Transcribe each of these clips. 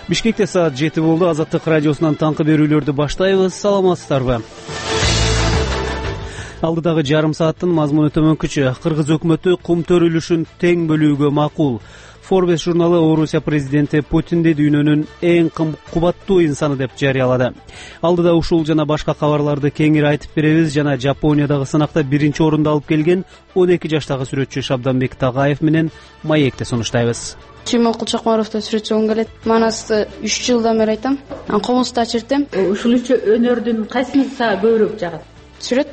Бишкекте саат 7 болду. Азаттык радиосунан таңкы берүүлөрдү баштайбыз. Саламатсыздарбы? Алдыдагы жарым сааттын мазмуну төмөнкүчө. Кыргыз өкмөтү кум төрүлүшүн тең бөлүүгө макул. Forbes журналы Орусия президенти Путинди дүйнөнүн эң кубаттуу инсаны деп жарыялады. Алдыда ушул жана башка кабарларды кеңири айтып беребиз. Жана Жапониядагы сынакта биринчи орунду алып келген 12 жаштагы сүрөтчү Шабданбек Тагаев менен маекти сунуштайбыз. Чимокул Чакмаровду сүрөтчүгүм келет. Манасты 3 жылдан бери айтам. Комузду ачыртам. Ушул үч өнөрдүн кайсысы сага көбүрөөк жагат? Сүрөт.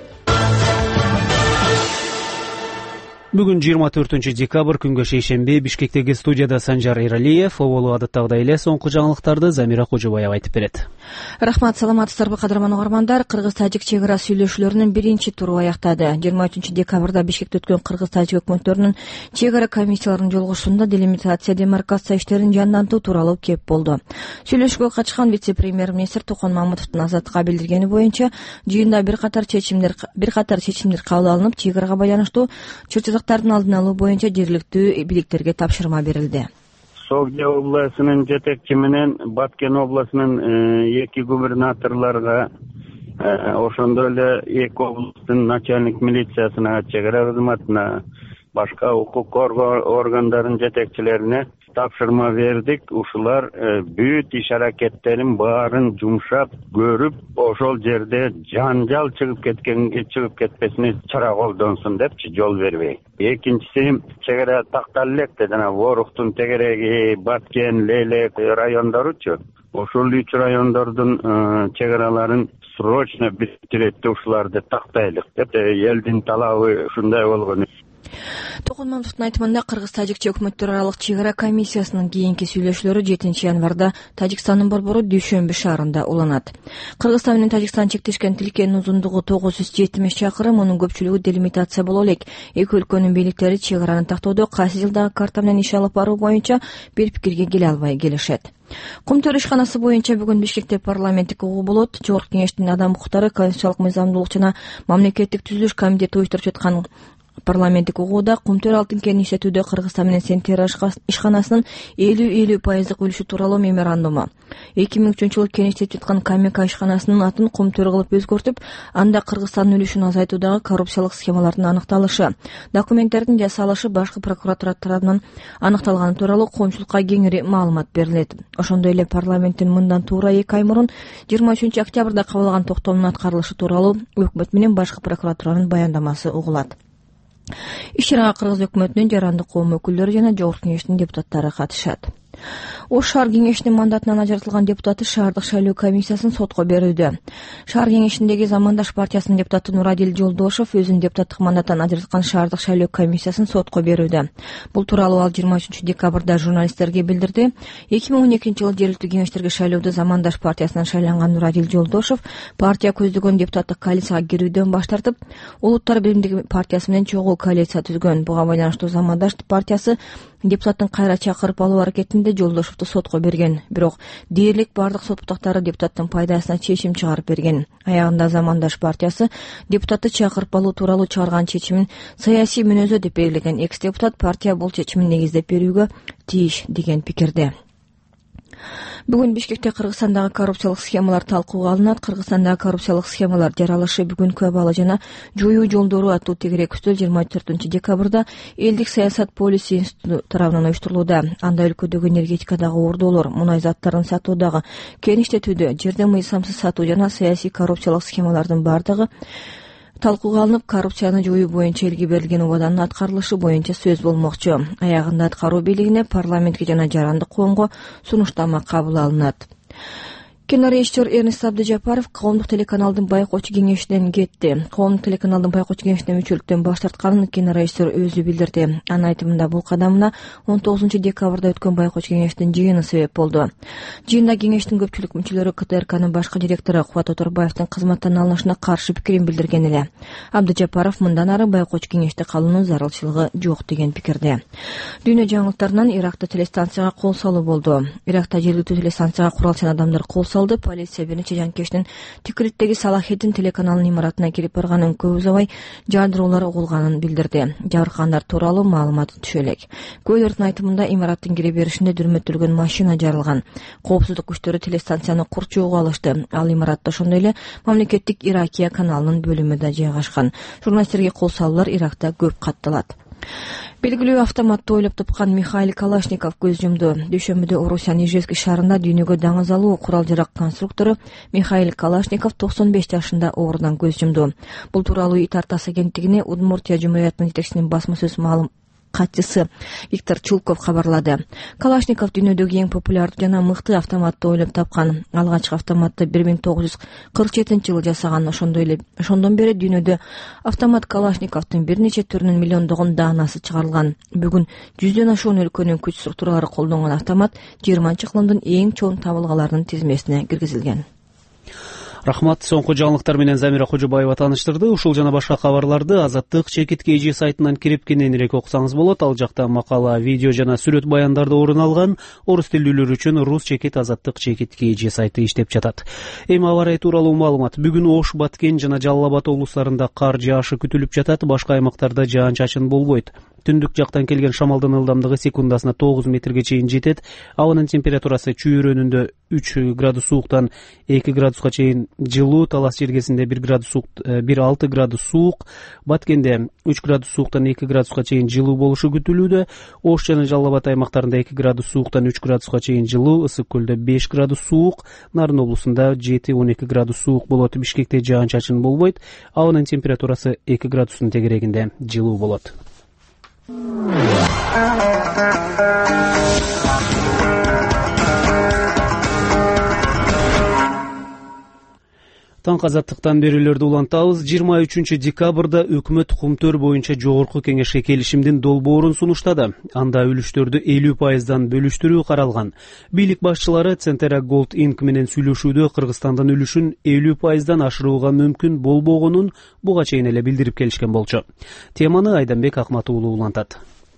Бүгүн 24 декабрь күнгө шейшемби. Бишкектеги студияда Санжар Эралиев, оболу адаттагыдай эле соңку жаңылыктарды Замира Кожобаева айтып берет. Рахмат, саламатсыздарбы кадырман угармандар. Кыргыз-тажик чек ара сүйлөшүүлөрүнүн биринчи туру аяктады. 23 декабрда Бишкекте өткөн кыргыз-тажик өкмөттөрүнүн чек ара комиссияларынын жолугушуусунда делимитация, демаркация иштерин жандантуу тууралуу кеп болду. Сүйлөшүүгө катышкан вице-премьер-министр Токон Мамытовдун Азаттыкка билдиргени боюнча, жыйында бир катар чечимдер кабыл алынып, чек арага байланыштуу чырчылыктардын алдын алуу боюнча жергиликтүү бийликтерге тапшырма берилди. Согдия областынын жетекчи менен Баткен областынын 2 губернаторлорго, ошондой эле 2 областтын начальник милициясына, чек ара кызматына, башка укук органдарынын жетекчилерине тапшырма бердик. Ушулар бүт иш аракеттерин баарын жумшап көрүп, ошол жерде жанжал чыгып кетпесине чара колдонсун депчи, жол бербей. Экинчиси, чек ара тактал электе, жана Воруктун тегереги, Баткен, Лейлек райондоручу. Ошол 3 райондордун чек араларын срочно битиретти, ушуларды тактайлык деп элдин талабы ушундай болгон. Токон Мамытовдун айтымында кыргыз-тажикче өкмөттөр аралык чек ара комиссиясынын кийинки сүйлөшүүлөрү 7 январда Тажикстандын борбору Дүйшөмбү шаарында уланат. Кыргызстан менен Тажикстан чектешкен тилкенин узундугу 970 чакырым, мунун көпчүлүгү делимитация боло элек. Эки өлкөнүн бийликтери чек араны тактоодо кайсы жылдагы карта менен иш алып баруу боюнча бир пикирге келе албай келишет. Кум төрү ишканасы боюнча бүгүн Бишкекте парламенттик угуу болот. Жогорку кеңештин адам укуктары, конституциялык мыйзамдуулук жана мамлекеттик түзүлүш комитети уюштуруп жаткан парламенттик угууда кумтөр алтын кенин иштетүүдө Кыргызстан менен Сентера ишканасынын 50% үлүшү тууралуу меморандуму. 2003-жылы кен иштетип жаткан Камека ишканасынын атын кумтөр кылып өзгөртүп, анда Кыргызстандын үлүшүн азайтуудагы коррупциялык схемалардын аныкталышы, документтердин жасалышы башкы прокуратура тарабынан аныкталганы тууралуу коомчулукка кеңири маалымат берилет. Ошондой эле парламенттин мындан туура 2 ай мурун 23 октябрда кабыл алган токтомдун аткарылышы тууралуу өкмөт менен башкы прокуратуранын баяндамасы угулат. Иш чарага Кыргыз өкмөтүнүн жарандык коом өкүлдөрү жана жогорку кеңештин депутаттары катышат. Ош шаар кеңешинин мандатынан ажыратылган депутаты шаардык шайлоо комиссиясын сотко берүүдө. Шаар кеңешиндеги Замандаш партиясынын депутаты Нурадил Жолдошов өзүнүн депутаттык мандаттан ажыраткан шаардык шайлоо комиссиясын сотко берүүдө. Бул тууралуу ал 23 декабрда журналисттерге билдирди. 2012-жылы жергиликтүү кеңештерге шайлоодо Замандаш партиясынан шайланган Нурадил Жолдошов партия көздөгөн депутаттык коалицияга кирүүдөн баш тартып, Улуттар биримдиги партиясы менен чогуу коалиция түзгөн. Буга байланыштуу Замандаш партиясы депутаттын кайра чакырып алуу аракетинде Жолдошовду сотко берген. Бирок дээрлик бардык сот бутактары депутаттын пайдасына чечим чыгарып берген. Аягында Замандаш партиясы депутатты чакырып алуу тууралуу чыгарган чечимин саясий мүнөзө деп белгилеген. Экс-депутат партия бул чечимин негиздеп берүүгө тийиш деген пикирде. Бүгүн Бишкекте Кыргызстандагы коррупциялык схемалар талкууга алынат. Кыргызстандагы коррупциялык схемалар жаралышы бүгүнкү абалы жана жоюу жолдору аттуу тегерек үстөл 24 декабрда элдик саясат полиси институту тарабынан уюштурулууда. Анда өлкөдөгү энергетикадагы ордоолор, мунай заттарын сатуудагы, кен иштетүүдө, жерден мыйзамсыз сатуу жана саясий коррупциялык схемалардын бардыгы талкууга алынып, коррупцияны жоюу боюнча элге берилген убаданын аткарылышы боюнча сөз болмокчу. Аягында аткаруу бийлигине, парламентке жана жарандык коомго сунуштама кабыл алынат. Кинорежиссер Эрнест Абдыжапаров коомдук телеканалдын байкоочу кеңешинен кетти. Коомдук телеканалдын байкоочу кеңешине мүчөлүктөн баш тартканын кинорежиссер өзү билдирди. Анын айтымында бул кадамына 19 декабрда өткөн байкоочу кеңештин жыйыны себеп болду. Жыйында кеңештин көпчүлүк мүчөлөрү КТРКнын башкы директору Кубат Оторбаевдин кызматтан алынышына каршы пикирин билдирген эле. Абдыжапаров мындан ары байкоочу кеңеште калуунун зарылчылыгы жок деген пикирде. Дүйнө жаңылыктарынан Иракта телестанцияга кол салуу болду. Иракта жергиликтүү телестанцияга куралчан адамдар кол салды. Полиция бир нече жанкештин Тикриттеги Салахетдин телеканалынын имаратына кирип барганын көп узабай жардыроолор угулганын билдирди. Жабыркагандар тууралуу маалымат түшө элек. Куәлөрдүн айтымында имараттын кире беришинде дүрмөттөлгөн машина жарылган. Коопсуздук күчтөрү телестанцияны курчууга алышты. Ал имаратта ошондой эле мамлекеттик Иракия каналынын бөлүмү да жайгашкан. Журналисттерге кол салуулар Иракта көп катталат. Белгилүү автоматты ойлоп тапкан Михаил Калашников көз жумду. Дүйшөмбүдө Орусиянын Ижевск шаарында дүйнөгө даңыз алуу курал-жарак конструктору Михаил Калашников 95 жашында оорудан көз жумду. Бул тууралуу Итартас агенттигине Удмуртия жумуриятынын жетекчисинин басма сөз катчысы Виктор Чулков кабарлады. Калашников дүйнөдөгү эң популярдуу жана мыкты автоматты ойлоп тапкан. Алгачкы автоматты 1947-жылы жасаган. Ошондон бери дүйнөдө автомат Калашниковдун бир нече түрүнүн миллиондогон даанасы чыгарылган. Бүгүн 100дөн ашуун өлкөнүн күч структуралары колдонгон автомат 20-кылымдын эң чоң табылгаларынын тизмесине киргизилген. Рахмат. Соңку жаңылыктар менен Замира Кожобаева тааныштырды. Ушул жана башка кабарларды Азаттык чекит KG сайтынан кирип кененирээк окусаңыз болот. Ал жакта макала, видео жана сүрөт баяндарды орун алган. Орус тилдүүлөр үчүн Рус чекит Азаттык чекит KG сайты иштеп жатат. Эми аба ырайы тууралуу маалымат. Бүгүн Ош, Баткен жана Жалал Абад облустарында кар жаашы күтүлүп жатат. Башка аймактарда жаан-чачын болбойт. Түндүк жактан келген шамалдын ылдамдыгы секундасына 9 метрге чейин жетет. Абанын температурасы чүйөрөнүндө 3 градус сууктан 2 градуска чейин жылуу, Талас жергесинде 1,6 градус суук, Баткенде 3 градус сууктан 2 градуска чейин жылуу болушу күтүлүүдө. Ош жана Жалал Абад аймактарында 2 градус сууктан 3 градуска чейин жылуу, Ысык көлдө 5 градус суук, Нарын облусунда 7-12 градус суук болот. Бишкекте жаан-чачын болбойт. Абанын температурасы 2 градустун тегерегинде жылуу болот. Таңкы азаттыктан берүүлөрдү улантабыз. 23 декабрда өкмөт кумтөр боюнча жогорку кеңешке келишимдин долбоорун сунуштады. Анда үлүштөрдү 50% бөлүштүрүү каралган. Бийлик башчылары Центера Gold Inc менен сүйлөшүүдө Кыргызстандын үлүшүн 50% ашырууга мүмкүн болбогонун буга чейин эле билдирип келишкен болчу. Теманы Айданбек Акматуулу улантат.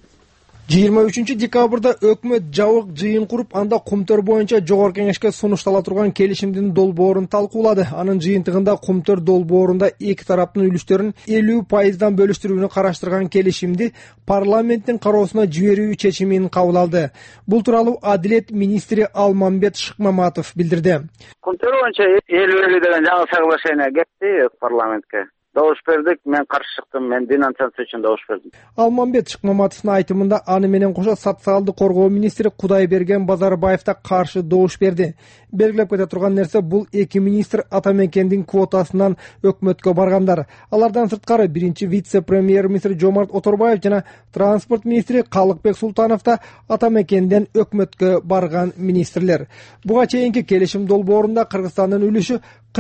23 декабрда өкмөт жабык жыйын куруп, анда кумтөр боюнча жогорку кеңешке сунуштала турган келишимдин долбоорун талкуулады. Анын жыйынтыгында кумтөр долбоорунда эки тараптын үлүштөрүн 50% бөлүштүрүүнү караштырган келишимди парламенттин кароосуна жиберүү чечимин кабыл алды. Бул тууралуу Адилет министри Алмамбет Шыкмаматов билдирди. Кумтөр боюнча 50 деген жаңы соглашение кетти парламентке. Добуш бердик, мен каршы чыктым, мен денонсация үчүн добуш бердим. Алмамбет Шыкмаматовдун айтымында аны менен кошо социалдык коргоо министри Кудайберген Базарбаев да каршы добуш берди. Белгилеп кете турган нерсе, бул эки министр Атамекендин квотасынан өкмөткө баргандар. Алардан сырткары биринчи вице-премьер-министр Жомарт Оторбаев жана транспорт министри Калыкбек Султанов да Атамекенден өкмөткө барган министрлер. Буга чейинки келишим долбоорунда Кыргызстандын үлүшү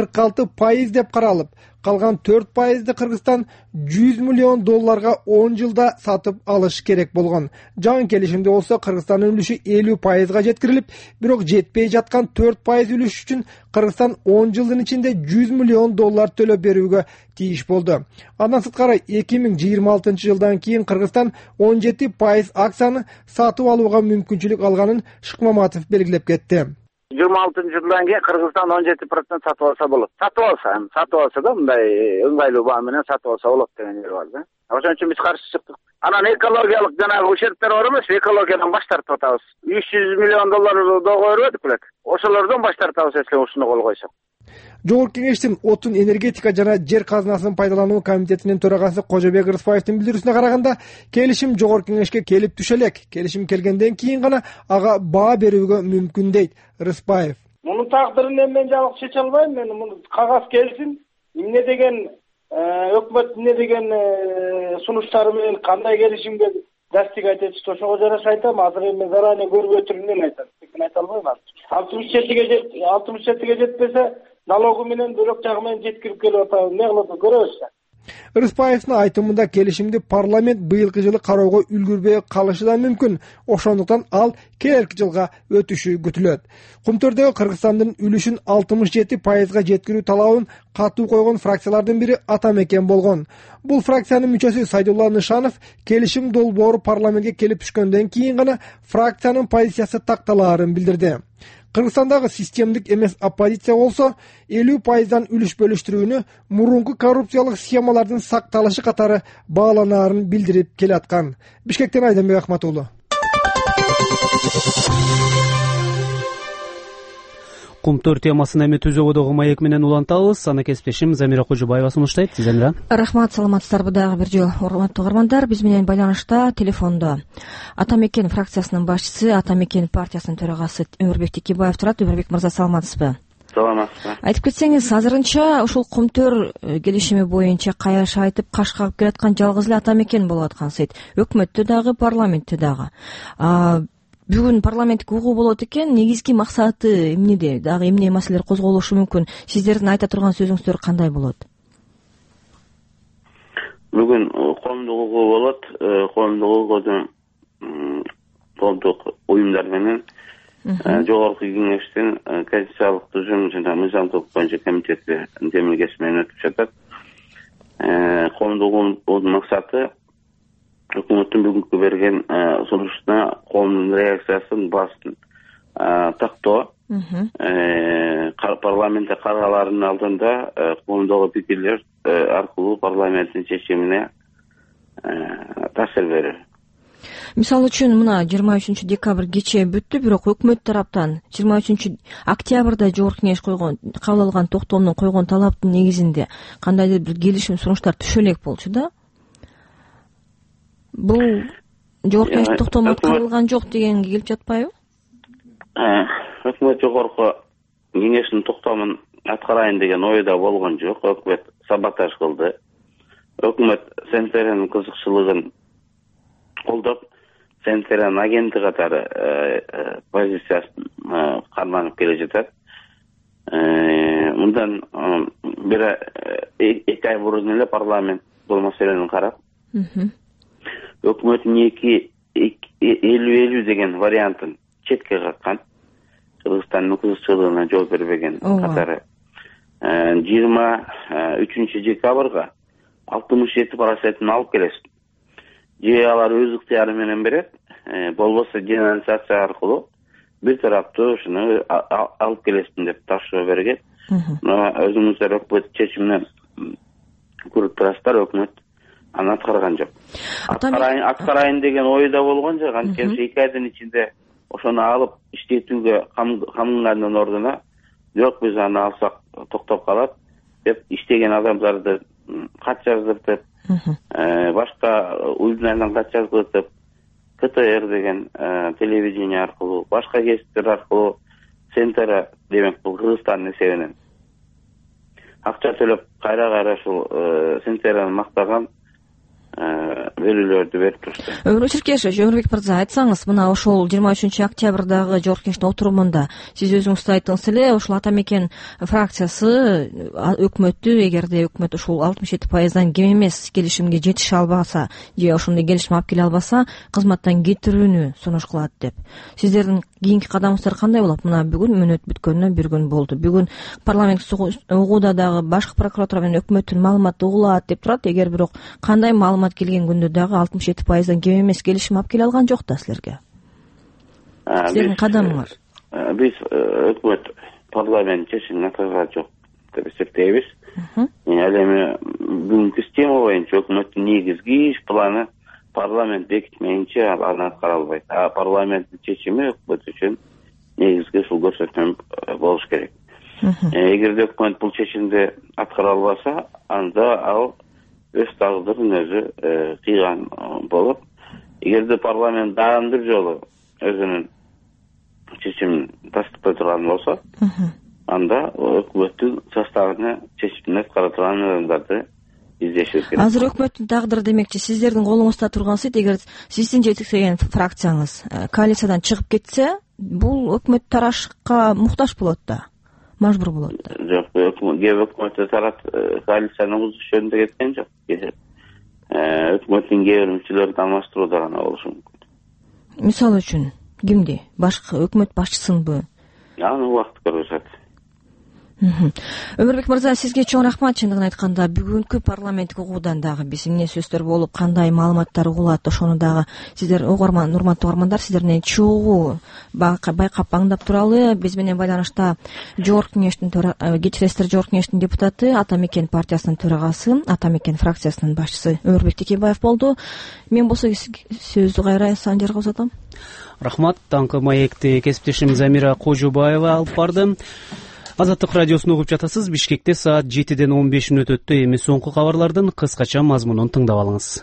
46% деп каралып, калган 4%ды Кыргызстан $100 миллион 10 жылда сатып алыш керек болгон. Жаңы келишимде болсо Кыргызстандын үлүшү 50%га жеткирилип, бирок жетпей жаткан 4% үлүш үчүн Кыргызстан 10 жылдын ичинде $100 миллион төлөп берүүгө тийиш болду. Андан сырткары 2026 жылдан кийин Кыргызстан 17% акцияны сатып алууга мүмкүнчүлүк алганын Шыкмаматов белгилеп кетти. 26 жылдан кийин Кыргызстан 17% сатып алса болот. Сатып алса да мындай ыңгайлуу баа менен сатып алса болот деген ой бар да. Ошон үчүн биз каршы чыктык. Анан экологиялык жанагы ущербтер бар эмес, экологиядан баш тартып атабыз. $300 миллион догой бердик белек. Ошолордон баш тартабыз если ушуну кол койсок. Жогорку кеңештин отун, энергетика жана жер казынасын пайдалануу комитетинин төрагасы Кожобек Рыспаевдин билдирүүсүнө караганда, келишим жогорку кеңешке келип түшө элек. Келишим келгенден кийин гана ага баа берүүгө мүмкүн дейт Рыспаев. Мунун тагдырын мен жалгыз чече албайм. Мен муну кагаз келсин, эмне деген өкмөт эмне деген сунуштары менен кандай келишимге достигать этишти, ошого жараша айтам. Азыр эми заранее көрүп өтүрүмдөн айтам. Мен айта албайм азыр. 67-ге жетпесе налогу менен бөлөк жагы менен жеткирип келип атабыз. Эмне кылат көрөбүз. Рыспаевдин айтымында келишимди парламент быйылкы жылы кароого үлгүрбөй калышы да мүмкүн. Ошондуктан ал келерки жылга өтүшү күтүлөт. Кумтөрдөгү Кыргызстандын үлүшүн 67%га жеткирүү талабын катуу койгон фракциялардын бири Атамекен болгон. Бул фракциянын мүчөсү Сайдулла Нышанов келишим долбоору парламентке келип түшкөндөн кийин гана фракциянын позициясы такталаарын билдирди. Кыргызстандагы системдик эмес оппозиция болсо 50% үлүш бөлүштүрүүнү мурунку коррупциялык схемалардын сакталышы катары бааланаарын билдирип келаткан. Бишкектен Айданбек Акматулу. Кумтөр темасын эми Түзөгөдөгү маек менен улантабыз. Аны кесиптешим Замира Кожубаева сунуштайт. Замира. Рахмат, саламатсыздарбы дагы бир жолу. Урматтуу угармандар, биз менен байланышта телефондо Ата Мекен фракциясынын башчысы, Ата Мекен партиясынын төрагасы Өмүрбек Текебаев турат. Өмүрбек мырза, саламатсызбы? Саламатсызбы. Айтып кетсеңиз, азырынча ушул Кумтөр келишими боюнча каяш айтып каш кагып келаткан жалгыз эле Ата Мекен болуп аткансыйт. Өкмөттө дагы, парламентте дагы. Бүгүн парламенттик угуу болот экен. Негизги максаты эмнеде? Дагы эмне маселелер козголушу мүмкүн? Сиздердин айта турган сөзүңүздөр кандай болот? Бүгүн коомдук угуу болот. Коомдук угуудун коомдук уюмдар менен жогорку кеңештин конституциялык түзүм жана мыйзамдуулук боюнча комитети демилгеси менен өтүп жатат. Коомдук угуунун максаты өкмөттүн бүгүнкү берген сунушуна коомдун реакциясын басын тактоо. Парламентте караларынын алдында коомдогу пикирлер аркылуу парламенттин чечимине таасир берүү. Мисалы үчүн мына 23 декабрь кечээ бүттү, бирок өкмөт тараптан 23 октябрда жогорку кеңеш кабыл алган токтомдун койгон талаптын негизинде кандайдыр бир келишим сунуштар түшө элек болчу да. Бул жогорку кеңеш токтому аткарылган жок дегенге келип жатпайбы? Өкмөт жогорку кеңештин токтомун аткарайын деген ойдо болгон жок. Өкмөт саботаж кылды. Өкмөт Сентеренин кызыкчылыгын колдоп, Сентерен агенти катары позициясын карманып келе жатат. Мындан эки ай мурун эле парламент бул маселени карап, өкмөттүн 50-50 деген вариантын четке каккан, Кыргызстандын кызыкчылыгына жооп бербеген катары 23 декабрга 67% алып келесиң. Же алар өз ыктыяры менен берет, болбосо денонсация аркылуу бир тараптуу ушуну алып келесиң деп тапшырма берген. Өзүңүздөр өкмөт чечиминен көрүп турасыздар, өкмөт аны аткарган жок. Аткарайын деген ойда болгон жок. Анткени 2 айдын ичинде ошону алып иштетүүгө камынганын ордуна жок, биз аны алсак токтоп калат деп иштеген адамдарды кат жаздыртып, башка уюмдардан кат жаздыртып, КТР деген телевидение аркылуу, башка кесиптер аркылуу Сентера, демек бул Кыргызстандын эсебинен акча төлөп кайра ушул Сентераны мактаган берүүлөрдү берип турду. Өмүрбек Черкешев, Өмүрбек мырза, айтсаңыз, мына ошол 23 октябрдагы жогорку кеңештин отурумунда сиз өзүңүз айттыңыз эле, ошол Ата Мекен фракциясы өкмөттү, эгерде өкмөт ушул 67%дан кем эмес келишимге жетише албаса, же ошондой келишим алып келе албаса, кызматтан кетирүүнү сунуш кылат деп. Сиздердин кийинки кадамыңыздар кандай болот? Мына бүгүн мөөнөт бүткөнүнө бир күн болду. Бүгүн парламенттик угууда дагы башкы прокуратура менен өкмөттүн маалыматы угулат деп турат. Эгер бирок кандай маалымат келген күндө дагы 67%дан кем эмес келишим алып келе алган жок да силерге. Силердин кадамыңар? Биз өкмөт парламент чечимин аткарган жок деп эсептейбиз. Ал эми бүгүнкү система боюнча өкмөттүн негизги иш планы парламент бекитмейинче аны аткара албайт. Парламенттин чечими өкмөт үчүн негизги ушул көрсөтмө болуш керек. Эгерде өкмөт бул чечимди аткара албаса, анда ал өз тагдырын өзү кыйган болот. Эгерде парламент дагы бир жолу өзүнүн чечимин тастыкпай турган болсо, анда өкмөттүн составына чечимди аткара турган адамдарды издешибиз керек. Азыр өкмөттүн тагдыры демекчи, сиздердин колуңузда тургансыйт. Эгер сиздин жетектеген фракцияңыз коалициядан чыгып кетсе, бул өкмөт тарашка муктаж болот да, мажбур болот да. Жок, өкмөттө тарап коалицияны бузуш жөнүндө кеткен жок. Өкмөттүн кээ бир мүчөлөрүн алмаштырууда гана болушу мүмкүн. Мисалы үчүн кимди? Башкы өкмөт башчысынбы? Аны убакыт көрсөтөт. Өмүрбек мырза, сизге чоң рахмат. Чындыгын айтканда бүгүнкү парламенттик угуудан дагы биз эмне сөздөр болуп, кандай маалыматтар угулат, ошону дагы сиздер урматтуу угармандар, сиздерден чогуу байкап аңдап туралы. Биз менен байланышта Гечилестер Жогорку Кеңештин депутаты, Ата Мекен партиясынын төрагасы, Ата Мекен фракциясынын башчысы Өмүрбек Текебаев болду. Мен болсо сөздү кайра Санжарга узатам. Рахмат. Таңкы маекти кесиптешим Замира Кожубаева алып барды. Азаттык радиосун угуп жатасыз. Бишкекте саат 7-ден 15 мүнөт өттү. Эми соңку кабарлардын кыскача мазмунун тыңдап алыңыз.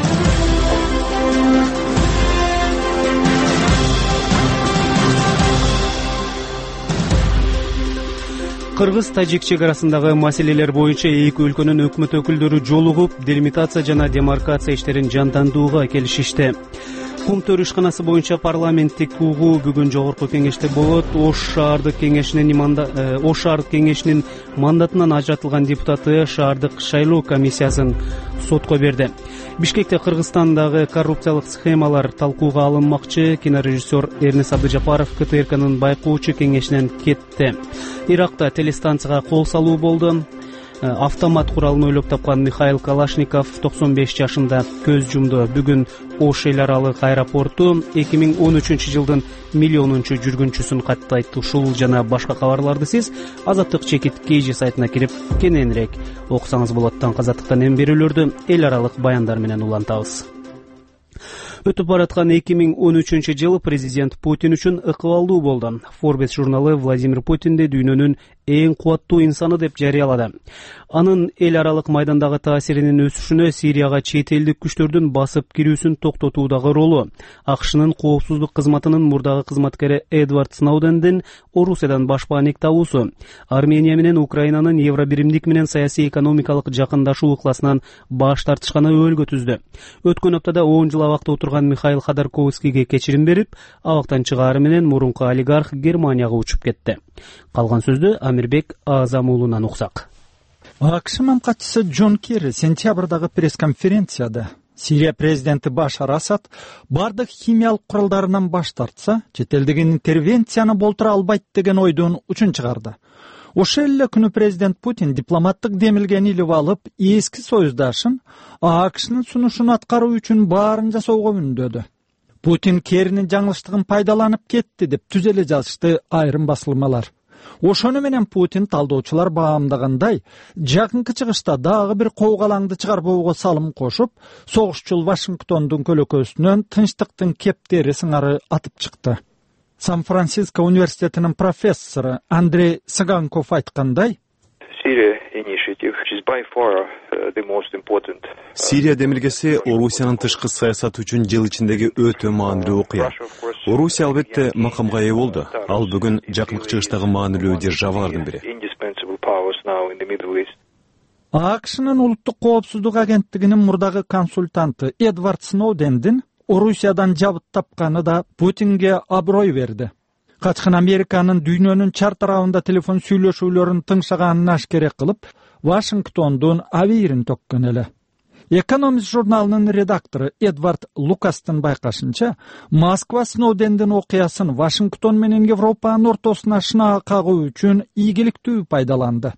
Кыргыз-Тажик чек арасындагы маселелер боюнча эки өлкөнүн өкмөт өкүлдөрү жолугуп, делимитация жана демаркация иштерин жандандырууга келишишти. Кум төр ишканасы боюнча парламенттик угуу бүгүн Жогорку Кеңеште болот. Ош шаардык кеңешинин мандатынан ажыратылган депутаты шаардык шайлоо комиссиясын сотко берди. Бишкекте Кыргызстандагы коррупциялык схемалар талкууга алынмакчы. Кинорежиссер Эрнес Абдыжапаров КТРКнын байкоочу кеңешинен кетти. Иракта телестанцияга кол салуу болду. Автомат куралын ойлоп тапкан Михаил Калашников 95 жашында көз жумду. Бүгүн Ош эл аралык аэропорту 2013 жылдын миллионунчу жүргүнчүсүн каттайт. Ушул жана башка кабарларды сиз Азаттык чекит KG сайтына кирип кененирээк окусаңыз болот. Таңкы азаттыктан эми берүүлөрдү эл аралык баяндар менен улантабыз. Өтүп бараткан 2013 жыл президент Путин үчүн ыкыбалдуу болду. Forbes журналы Владимир Путинди дүйнөнүн эң кубаттуу инсаны деп жарыялады. Анын эл аралык майдандагы таасиринин өсүшүнө Сирияга чет элдик күчтөрдүн басып кирүүсүн токтотуудагы ролу, АКШнын коопсуздук кызматынын мурдагы кызматкери Эдвард Сноудендин Орусиядан баш бааник табуусу, Армения менен Украинанын Евробиримдик менен саясий экономикалык жакындашуу ыкласынан баш тартышканы өбөлгө түздү. Өткөн аптада 10 жыл абакта отурган Михаил Ходорковскийге кечирим берип, абактан чыгаары менен мурунку олигарх Германияга учуп кетти. Калган сөздү Амирбек Азам уулунан уксак. АКШ мамкатчысы Джон Керри сентябрдагы пресс-конференцияда Сирия президенти Башар Асад бардык химиялык куралдарынан баш тартса, чет элдик интервенцияны болтура албайт деген ойдун учун чыгарды. Ошол эле күнү президент Путин дипломаттык демилгени илип алып, эски союздашын АКШнын сунушун аткаруу үчүн баарын жасоого мүндөдү. Путин Керринин жаңылыштыгын пайдаланып кетти деп түз эле жазышты айрым басылмалар. Ошону менен Путин талдоочулар баамдагандай, жакынкы чыгышта дагы бир коогалаңды чыгарбоого салым кошуп, согушчул Вашингтондун көлөкөсүнөн тынчтыктын кептери сыңары атып чыкты. Сан-Франциско университетинин профессору Андрей Саганков айткандай, Сирия демилгеси Орусиянын тышкы саясаты үчүн жыл ичиндеги өтө маанилүү окуя. Орусия албетте макамга ээ болду. Ал бүгүн жакынкы чыгыштагы маанилүү державалардын бири. АКШнын улуттук коопсуздук агенттигинин мурдагы консультанты Эдвард Сноудендин Орусиядан жабыт тапканы да Путинге аброй берди. Качкан Американын дүйнөнүн чар тарабында телефон сүйлөшүүлөрүн тыңшаганын ашкере кылып, Вашингтондун абийирин төккөн эле. Экономист журналынын редактору Эдвард Лукастын байкашынча, Москва Сноудендин окуясын Вашингтон менен Европанын ортосуна шынаа кагуу үчүн ийгиликтүү пайдаланды.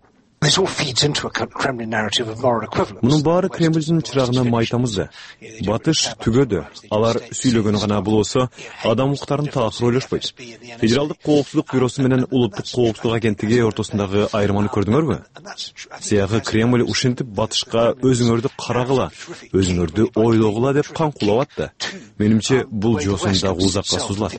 Мунун баары Кремлдин чырагына майтамыз да. Батыш түгөдү. Алар сүйлөгөнү гана болсо, адам укуктарын таасир ойлошпойт. Федералдык коопсуздук бюросу менен улуттук коопсуздук агенттиги ортосундагы айырманы көрдүңөрбү? Сиягы Кремль ушинтип батышка өзүңөрдү карагыла, өзүңөрдү ойлогула деп канкулап атты. Менимче бул жосун дагы узакка созулат.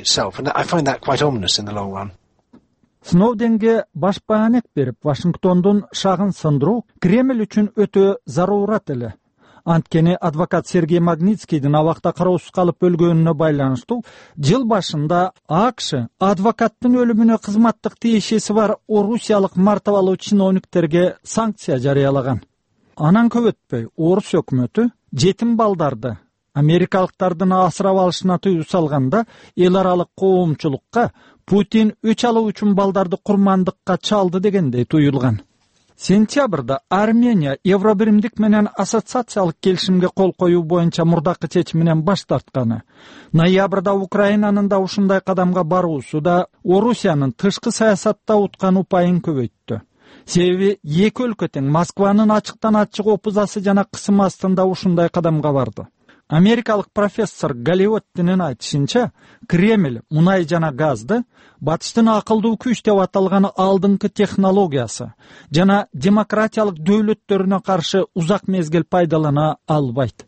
Сноуденге баш бааник берип, Вашингтондун шагын сындыруу Кремль үчүн өтө зарурат эле. Анткени адвокат Сергей Магнитскийдин абакта кароосуз калып өлгөнүнө байланыштуу жыл башында АКШ адвокаттын өлүмүнө кызматтык тиешеси бар орусиялык мартабалуу чиновниктерге санкция жарыялаган. Анан көп өтпөй Орус өкмөтү жетим балдарды америкалыктардын асырап алышына тыюу салганда эл аралык коомчулукка Путин өч алуу үчүн балдарды курмандыкка чалды дегендей туюлган. Сентябрда Армения Евробиримдик менен ассоциациялык келишимге кол коюу боюнча мурдакы чечим менен баш тартканы. Ноябрда Украинанын да ушундай кадамга баруусу да Орусиянын тышкы саясатта уткан упайын көбөйттү. Себеби эки өлкө тең Москванын ачыктан ачык опузасы жана кысым астында ушундай кадамга барды. Америкалык профессор Галиоттинин айтышынча, Кремль мунай жана газды батыштын акылдуу күч деп аталган алдыңкы технологиясы жана демократиялык дөөлөттөрүнө каршы узак мезгил пайдалана албайт.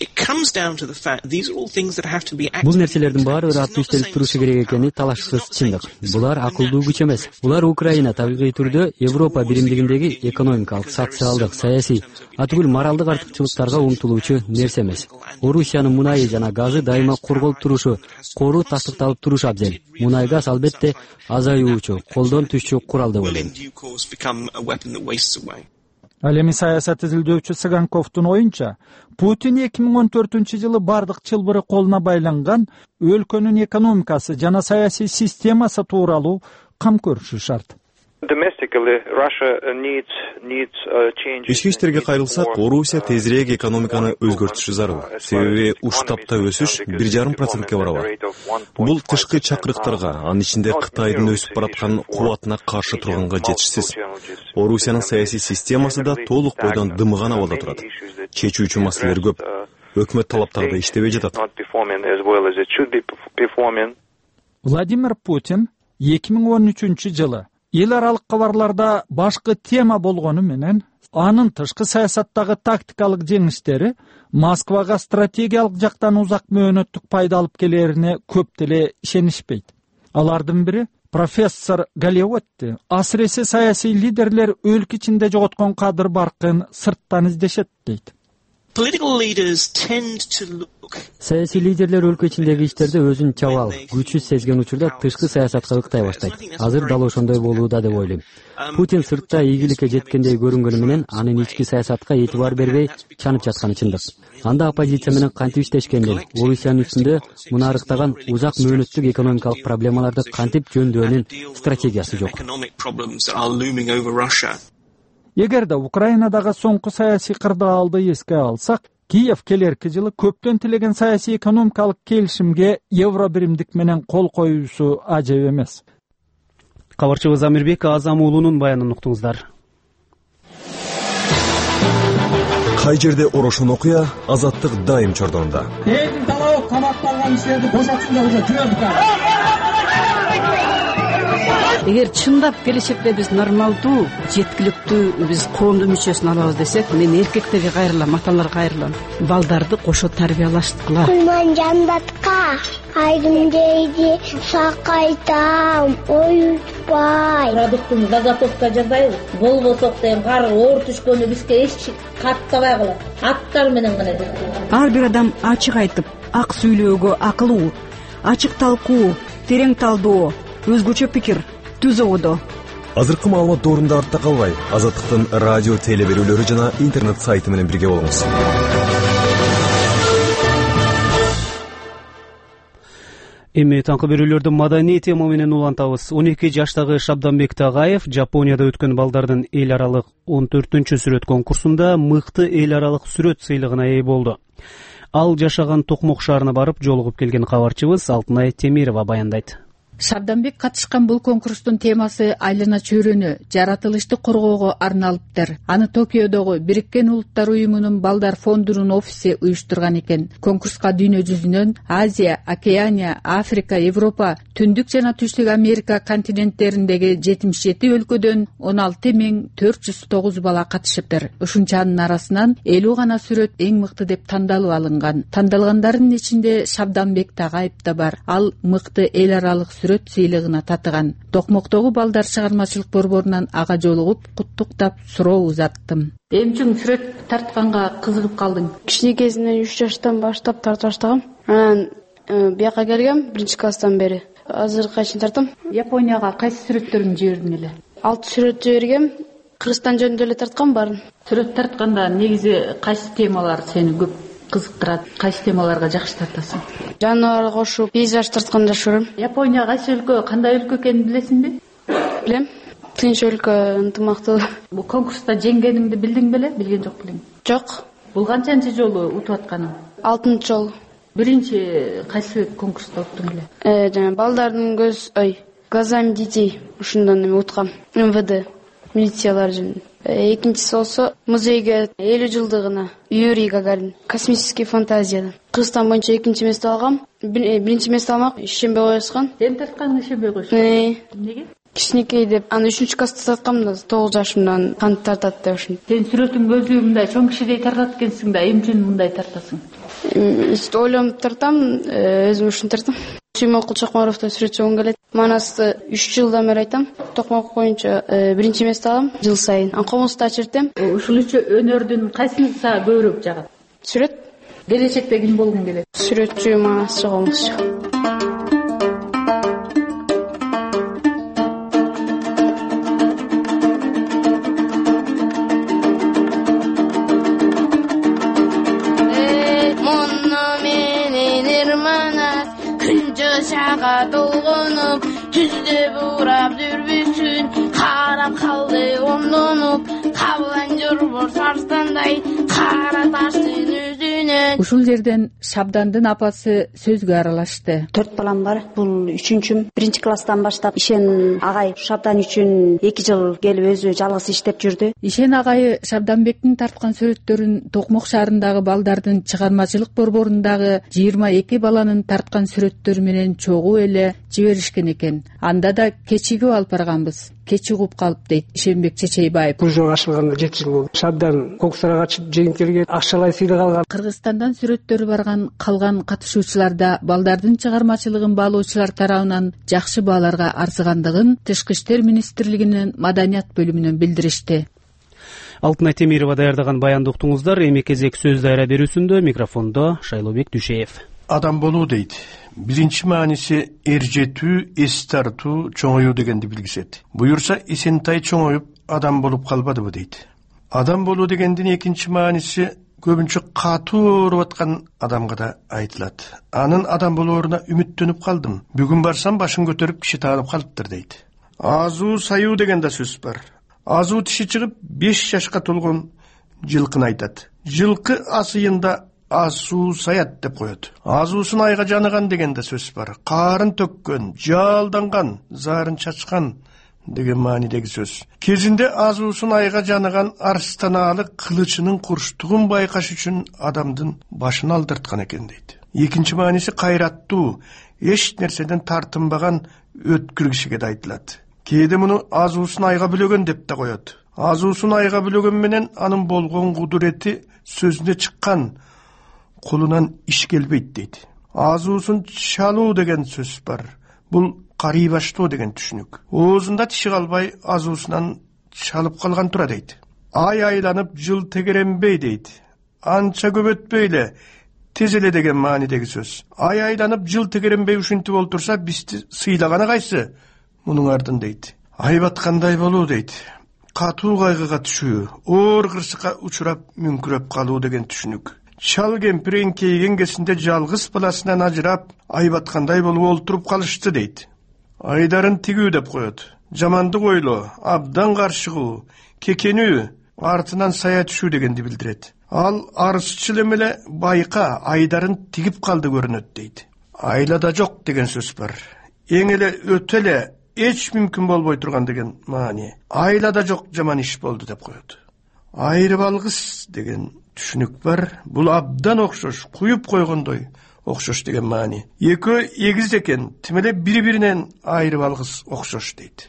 Бул нерселердин баары ыраттуу иштелип турушу керек экени талашсыз чындык. Булар акылдуу күч эмес. Булар Украина табигый түрдө Европа биримдигиндеги экономикалык, социалдык, саясий, атүгүл моралдык артыкчылыктарга умтулуучу нерсе эмес. Орусиянын мунайы жана газы дайыма корголуп турушу, кору тастыкталып турушу абзел. Мунай газ албетте азаюучу, колдон түшчү курал деп ойлойм. Ал эми саясат изилдөөчү Саганковдун оюнча, Путин 2014-жылы бардык чылбыры колуна байланган өлкөнүн экономикасы жана саясий системасы тууралуу кам көрүшү шарт. Ички иштерге кайрылсак, Орусия тезирээк экономиканы өзгөртүшү зарыл. Себеби уш тапта өсүш 1,5%ке барабар. Бул тышкы чакырыктарга, анын ичинде Кытайдын өсүп бараткан кубатына каршы турганга жетишсиз. Орусиянын саясий системасы да толук бойдон дымыган абалда турат. Чечүүчү маселелер көп. Өкмөт талаптары да иштебей жатат. Владимир Путин 2013-жылы эл аралык кабарларда башкы тема болгону менен анын тышкы саясаттагы тактикалык жеңиштери Москвага стратегиялык жактан узак мөөнөттүк пайда алып келерине көп деле ишенишпейт. Алардын бири профессор Галиотти. Асыресе саясий лидерлер өлкө ичинде жоготкон кадыр баркын сырттан издешет дейт. Саясий лидерлер өлкө ичиндеги иштерде өзүн чабал, күчсүз сезген учурда тышкы саясатка ыктай баштайт. Азыр дал ошондой болууда деп ойлойм. Путин сыртта ийгиликке жеткендей көрүнгөнү менен анын ички саясатка этибар бербей чанып жатканы чындык. Анда оппозиция менен кантип иштешкенден, Орусиянын үстүндө муну арыктаган узак мөөнөттүк экономикалык проблемаларды кантип жөндөөнүн стратегиясы жок. Эгерде Украинадагы соңку саясий кырдаалды эске алсак, Киев келерки жылы көптөн тилеген саясий экономикалык келишимге Евробиримдик менен кол коюусу ажеп эмес. Кабарчыбыз Амирбек Азам уулунун баянын уктуңуздар. Кай жерде орошон окуя, азаттык дайым чордонунда. Элдин талабы камакталган иштерди бошотсун деп уже жүрөбүз. Эгер чындап келечекте биз нормалдуу, жеткиликтүү биз коомдун мүчөсүн алабыз десек, мен эркектерге кайрылам, аталарга кайрылам. Балдарды кошо тарбиялаштыкыла. Кулман жандатка айдым дейди, сакайтам, оютпай. Продуктун заготовка жасайбыз. Болбосок деген кар оор түшкөнү бизге эч каттабай калат. Аттар менен гана деп. Ар бир адам ачык айтып, ак сүйлөөгө акылуу, ачык талкуу, терең талдоо, өзгөчө пикир түзүүдө. Азыркы маалымат доорунда артта калбай, Азаттыктын радио теле берүүлөрү жана интернет сайты менен бирге болуңуз. Эми таңкы берүүлөрдү маданий тема менен улантабыз. 12 жаштагы Шабданбек Тагаев Жапонияда өткөн балдардын эл аралык 14-сүрөт конкурсунда мыкты эл аралык сүрөт сыйлыгына ээ болду. Ал жашаган Токмок шаарына барып жолугуп келген кабарчыбыз Алтынай Темирова баяндайт. Шабданбек катышкан бул конкурстун темасы айлана чөйрөнү, жаратылышты коргоого арналыптыр. Аны Токиодогу Бириккен Улуттар уюмунун балдар фондунун офиси уюштурган экен. Конкурска дүйнө жүзүнөн Азия, Океания, Африка, Европа, Түндүк жана Түштүк Америка континенттериндеги 77 өлкөдөн 16.409 бала катышыптыр. Ушунчанын арасынан 50 гана сүрөт эң мыкты деп тандалып алынган. Тандалгандардын ичинде Шабданбек Тагаев да бар. Ал мыкты эл аралык сүрөт сыйлыгына татыган. Токмоктогу балдар чыгармачылык борборунан ага жолугуп куттуктап суроо узаттым. Эмчиң сүрөт тартканга кызыгып калдың? Кичине кезимден 3 жаштан баштап тарта баштагам. Анан бияка келгем 1-класстан бери. Азыр кайчын тартам. Японияга кайсы сүрөттөрүн жибердиң эле? 6 сүрөт жибергем. Кыргызстан жөнүндө эле тарткан барын. Сүрөт тартканда негизи кайсы темалар сени көп кызыктырат? Кайсы темаларга жакшы тартасың? Жаныбар кошуп, пейзаж тартканды жакшы көрөм. Япония кайсы өлкө, кандай өлкө экенин билесиңби? Билем. Тынч өлкө ынтымактуулук. Бул конкурста жеңгениңди билдиң беле, билген жок белең? Жок. Бул канчанчы жолу утуп атканың? 6-нчы жолу. Биринчи кайсы конкурста уттуң эле? Жана балдардын глазами детей ушундан уткам. МВД милициялар жөнүндө. Экинчиси болсо музейге 50 жылдыгына Юрий Гагарин космический фантазиядан. Кыргызстан боюнча экинчи место алгам. Биринчи место алмак ишенбей коюшкан. Сен тартканың ишенбей коюшкан. Эмнеге? Кичинекей деп, аны 3-чү класста тарткам да 9 жашымдан кантип тартат деп ушун. Сен сүрөтүң өзү мындай чоң кишидей тартат экенсиң да, эмне үчүн мындай тартасың? Ойлонуп тартам, өзүм үчүн тартам. Сүймөнкул Чокмаровдон сүрөтчү болгум келет. Манасты 3 жылдан бери айтам. Токмок боюнча биринчи место алам жыл сайын. Комузду ачыртам. Ушул үчү өнөрдүн кайсынысы сага көбүрөөк жагат? Сүрөт. Келечекте ким болгуң келет? Сүрөтчү, манасчы, комузчу. Жашага долгонуп, түздө бурап жүрбүсүн, карап калды ондонуп, кабылан жорбор сарстандай, кара таштын өзүнө. Ушул жерден Шабдандын апасы сөзгө аралашты. 4 балам бар. Бул 3-чүм. 1 класстан баштап Ишен агай Шабдан үчүн 2 жыл келип өзү жалгыз иштеп жүрдү. Ишен агай Шабданбектин тарткан сүрөттөрүн Токмок шаарындагы балдардын чыгармачылык борборундагы 22 баланын тарткан сүрөттөрү менен чогуу эле жиберишкен экен. Анда да кечигип алып барганбыз. Кечи угуп калып дейт Ишенбек Чечейбаев. Бул жол ачылганда 7 жыл болду. Шабдан конкурска катышып жеңимпаздарга акчалай сыйлык алган. Кыргызстандан сүрөттөрү барган калган катышуучуларда балдардын чыгармачылыгын баалоочулар тарабынан жакшы бааларга арзыгандыгын Тышкы иштер министрлигинин маданият бөлүмүнөн билдиришти. Алтынай Темирова даярдаган баянды уктуңуздар. Эми кезек сөз дайра берүүсүндө микрофондо Шайлообек Дүшеев. Адам болуу дейт. Биринчи мааниси эржетүү, эс тартуу, чоңоюу дегенди билгисет. Буюрса Исентай чоңоюп адам болуп калбадыбы дейт. Адам болуу дегендин экинчи мааниси көбүнчө катуу ооруп аткан адамга да айтылат. Анын адам болооруна үмүттөнүп калдым. Бүгүн барсам башын көтөрүп киши таанып калыптыр дейт. Азуу саюу деген да сөз бар. Азуу тиши чыгып 5 жашка толгон жылкыны айтат. Жылкы асыйында асуу саят деп коет. Азуусун айга жаныган деген да сөз бар. Карын төккөн, жалданган, зарын чачкан деген маанидеги сөз. Кезинде азуусун айга жаныган арстанаалык кылычынын курчтугун байкаш үчүн адамдын башын алдырткан экен дейт. Экинчи мааниси кайраттуу, эч нерседен тартынбаган өткүр кишиге да айтылат. Кээде муну азуусун айга бүлөгөн деп да коет. Азуусун айга бүлөгөн менен анын болгон кудурети сөзүнө чыккан, колунан иш келбейт дейт. Азуусун чалуу деген сөз бар. Бул карый баштоо деген түшүнүк. Оозунда тиши калбай азуусунан чалып калган тура дейт. Ай айланып жыл тегеренбей дейт. Анча көп өтпөй эле тез эле деген маанидеги сөз. Ай айланып жыл тегеренбей ушинтип олтурса бизди сыйлаганы кайсы? Мунун ардын дейт. Ай баткандай болуу дейт. Катуу кайгыга түшүү, оор кырсыкка учурап мүңкүрөп калуу деген түшүнүк. Чал кемпир эңкейген кезинде жалгыз баласынан ажырап, ай баткандай болуп олтуруп калышты дейт. Айдарын тигүү деп коет. Жамандык ойлоо, абдан каршыгуу, кекенүү, артынан сая түшүү дегенди билдирет. Ал арызчыл эмеле байка айдарын тигип калды көрүнөт дейт. Айлада жок деген сөз бар. Эң эле өтө эле эч мүмкүн болбой турган деген маани. Айлада жок жаман иш болду деп коет. Айрып алгыс деген түшүнүк бар. Бул абдан окшош, куюп койгондой окшош деген маани. Экөө эгиз экен, тим эле бири-биринен айрып алгыс окшош дейт.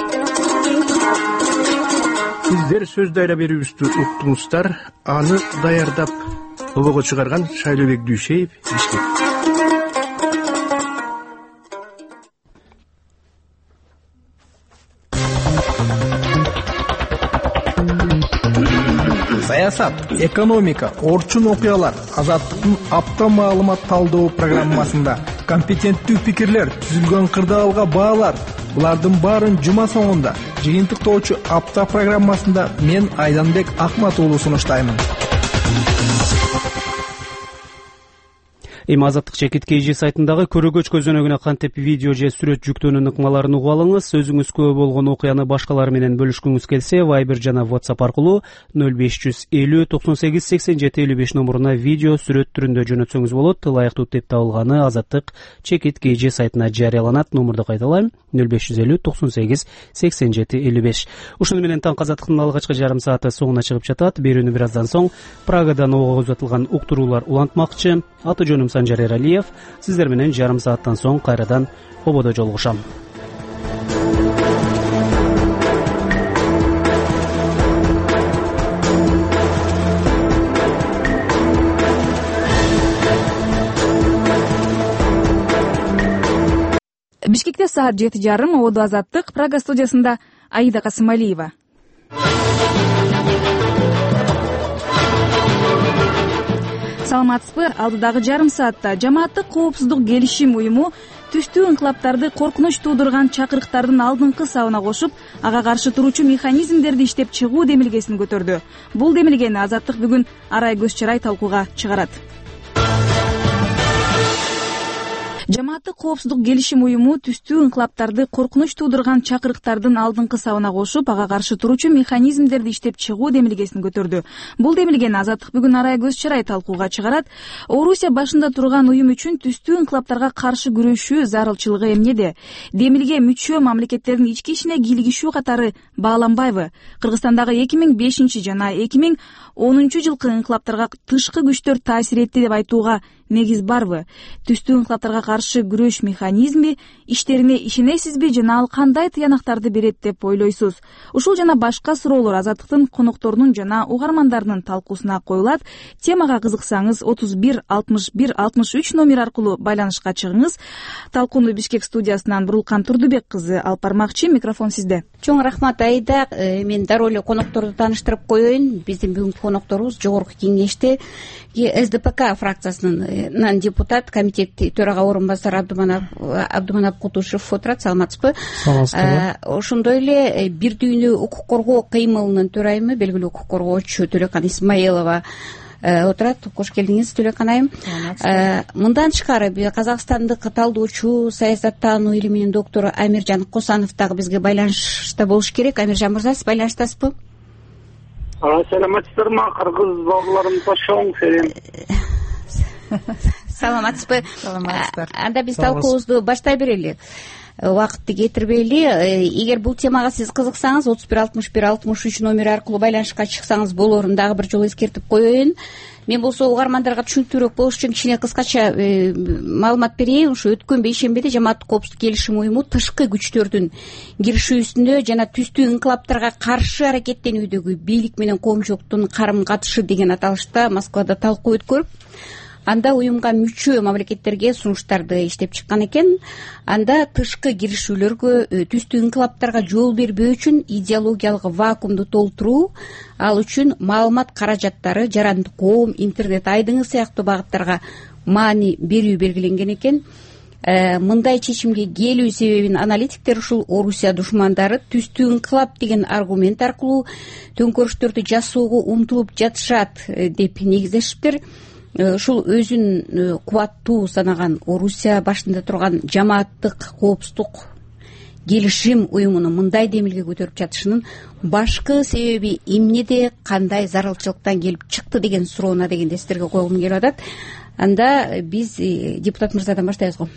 Сиздер сөз дайра берүүбүздү уктуңуздар. Аны даярдап обого чыгарган Шайлообек Дүшеев, Бишкек. Саясат, экономика, орчун окуялар Азаттыктын апта маалымат талдоо программасында компетенттүү пикирлер, түзүлгөн кырдаалга баалар. Булардын баарын жума соңунда жыйынтыктоочу апта программасында мен Айданбек Акмат уулу сунуштаймын. Эми Азаттык чекит KG сайтындагы көрөгөч көзөнөгүнө кантип видео же сүрөт жүктөөнүн ыкмаларын угуп алыңыз. Өзүңүз күбө болгон окуяны башкалар менен бөлүшкүңүз келсе, Viber жана WhatsApp аркылуу 0550 98 87 55 номуруна видео сүрөт түрүндө жөнөтсөңүз болот. Ылайыктуу деп табылганы Азаттык чекит KG сайтына жарыяланат. Номурду кайталайм: 0550 98 87 55. Ушуну менен таң Азаттыктын алгачкы жарым сааты соңуна чыгып жатат. Берүүнү бир аздан соң Прагадан ого узатылган уктуруулар улантмакчы. Аты жөнүм Санжар Эралиев. Сиздер менен жарым сааттан соң кайрадан ободо жолугушам. Бишкекте саат 7:30 ободо Азаттык. Прага студиясында Аида Касымалиева. Саламатсызбы? Алдыдагы жарым саатта жамааттык коопсуздук келишим уюму түстүү инкылаптарды коркунуч туудурган чакырыктардын алдыңкы сабына кошуп, ага каршы туруучу механизмдерди иштеп чыгуу демилгесин көтөрдү. Бул демилгени Азаттык бүгүн арай көз чарай талкууга чыгарат. Жамааттык коопсуздук келишим уюму түстүү инкылаптарды коркунуч туудурган чакырыктардын алдыңкы сабына кошуп, ага каршы туруучу механизмдерди иштеп чыгуу демилгесин көтөрдү. Бул демилгени Азаттык бүгүн арай көз чарай талкууга чыгарат. Орусия башында турган уюм үчүн түстүү инкылаптарга каршы күрөшүү зарылчылыгы эмнеде? Демилге мүчө мамлекеттердин ички ишине кийлигишүү катары бааланбайбы? Кыргызстандагы 2005 жана 2010 жылкы инкылаптарга тышкы күчтөр таасир этти деп айтууга негиз барбы? Түстүү инкылаптарга каршы күрөш механизми иштерине ишенесизби жана ал кандай тыянактарды берет деп ойлойсуз? Ушул жана башка суроолор Азаттыктын конокторунун жана угармандарынын талкуусуна коюлат. Темага кызыксаңыз 31 61 63 номер аркылуу байланышка чыгыңыз. Талкууну Бишкек студиясынан Бурулкан Турдубек кызы алып бармакчы. Микрофон сизде. Чоң рахмат Аида. Мен дароо эле конокторду тааныштырып коеюн. Биздин бүгүнкү конокторубуз Жогорку Кеңеште СДПК фракциясынын депутат, комитет төрага орун басары Абдуманап Кутушев отурат. Саламатсызбы? Ошондой эле бир дүйнө укук коргоо кыймылынын төрайымы, белгилүү укук коргоочу Төлекан Исмаилова отурат. Кош келдиңиз, Төлекан айым. Мындан тышкары казакстандык талдоочу, саясаттануу илиминин доктору Амиржан Косанов дагы бизге байланышта болуш керек. Амиржан мырза, сиз байланыштасызбы? Саламатсыздарбы, кыргыз бауырларымызга чоң салам. Саламатсызбы? Саламатсыздар. Анда биз талкуубузду баштай берели. Убакытты кетирбейли. Эгер бул темага сиз кызыксаңыз, 31 61 63 номер аркылуу байланышка чыксаңыз болорун дагы бир жолу эскертип коеюн. Мен болсо угармандарга түшүнүктүүрөөк болуш үчүн кичине кыскача маалымат берейин. Ушу өткөн бейшембиде жамааттык коопсуздук келишим уюму тышкы күчтөрдүн киришүүсүндө жана түстүү инкылаптарга каршы аракеттенүүдөгү бийлик менен коомчулуктун карым катышы деген аталышта Москвада талкуу өткөрүп, анда уюмга мүчө мамлекеттерге сунуштарды иштеп чыккан экен. Анда тышкы киришүүлөргө, түстүү инкылаптарга жол бербөө үчүн идеологиялык вакуумду толтуруу, ал үчүн маалымат каражаттары, жарандык коом, интернет айдыңы сыяктуу багыттарга маани берүү белгиленген экен. Мындай чечимге келүү себебин аналитиктер ушул Орусия душмандары түстүү инкылап деген аргумент аркылуу төңкөрүштөрдү жасоого умтулуп жатышат деп негиздешиптир. Ушул өзүн кубаттуу санаган Орусия башында турган жамааттык коопсуздук келишим уюмунун мындай демилге көтөрүп жатышынын башкы себеби эмнеде, кандай зарылчылыктан келип чыкты деген суроону дегенде сиздерге койгум келип атат. Анда биз депутат мырзадан баштайбыз го.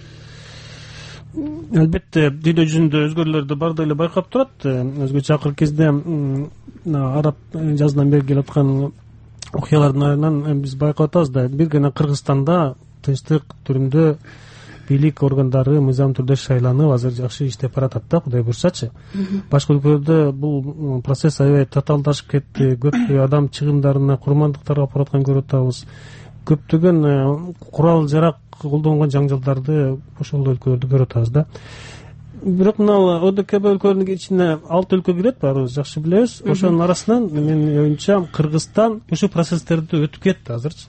Албетте дүйнө жүзүндө өзгөрүүлөрдү баардыгы эле байкап турат. Өзгөчө акыркы кезде араб жазынан бери келип аткан окуялардан биз байкап атабыз да. Бир гана Кыргызстанда тынчтык түрүндө бийлик органдары мыйзам түрдө шайланып, азыр жакшы иштеп баратат да, Кудай буйрсачы. Башка өлкөлөрдө бул процесс аябай татаалдашып кетти. Көп адам чыгымдарына, курмандыктарга алып бараткан көрүп атабыз. Көптөгөн курал жарак колдонгон жаңжалдарды ошол өлкөлөрдө көрүп атабыз да. Бирок мына ОДКБ өлкөлөрүнүн ичине 6 өлкө кирет, баарыбыз жакшы билебиз. Ошонун арасынан менин оюмча Кыргызстан ушул процесстерди өтүп кетти азырчы.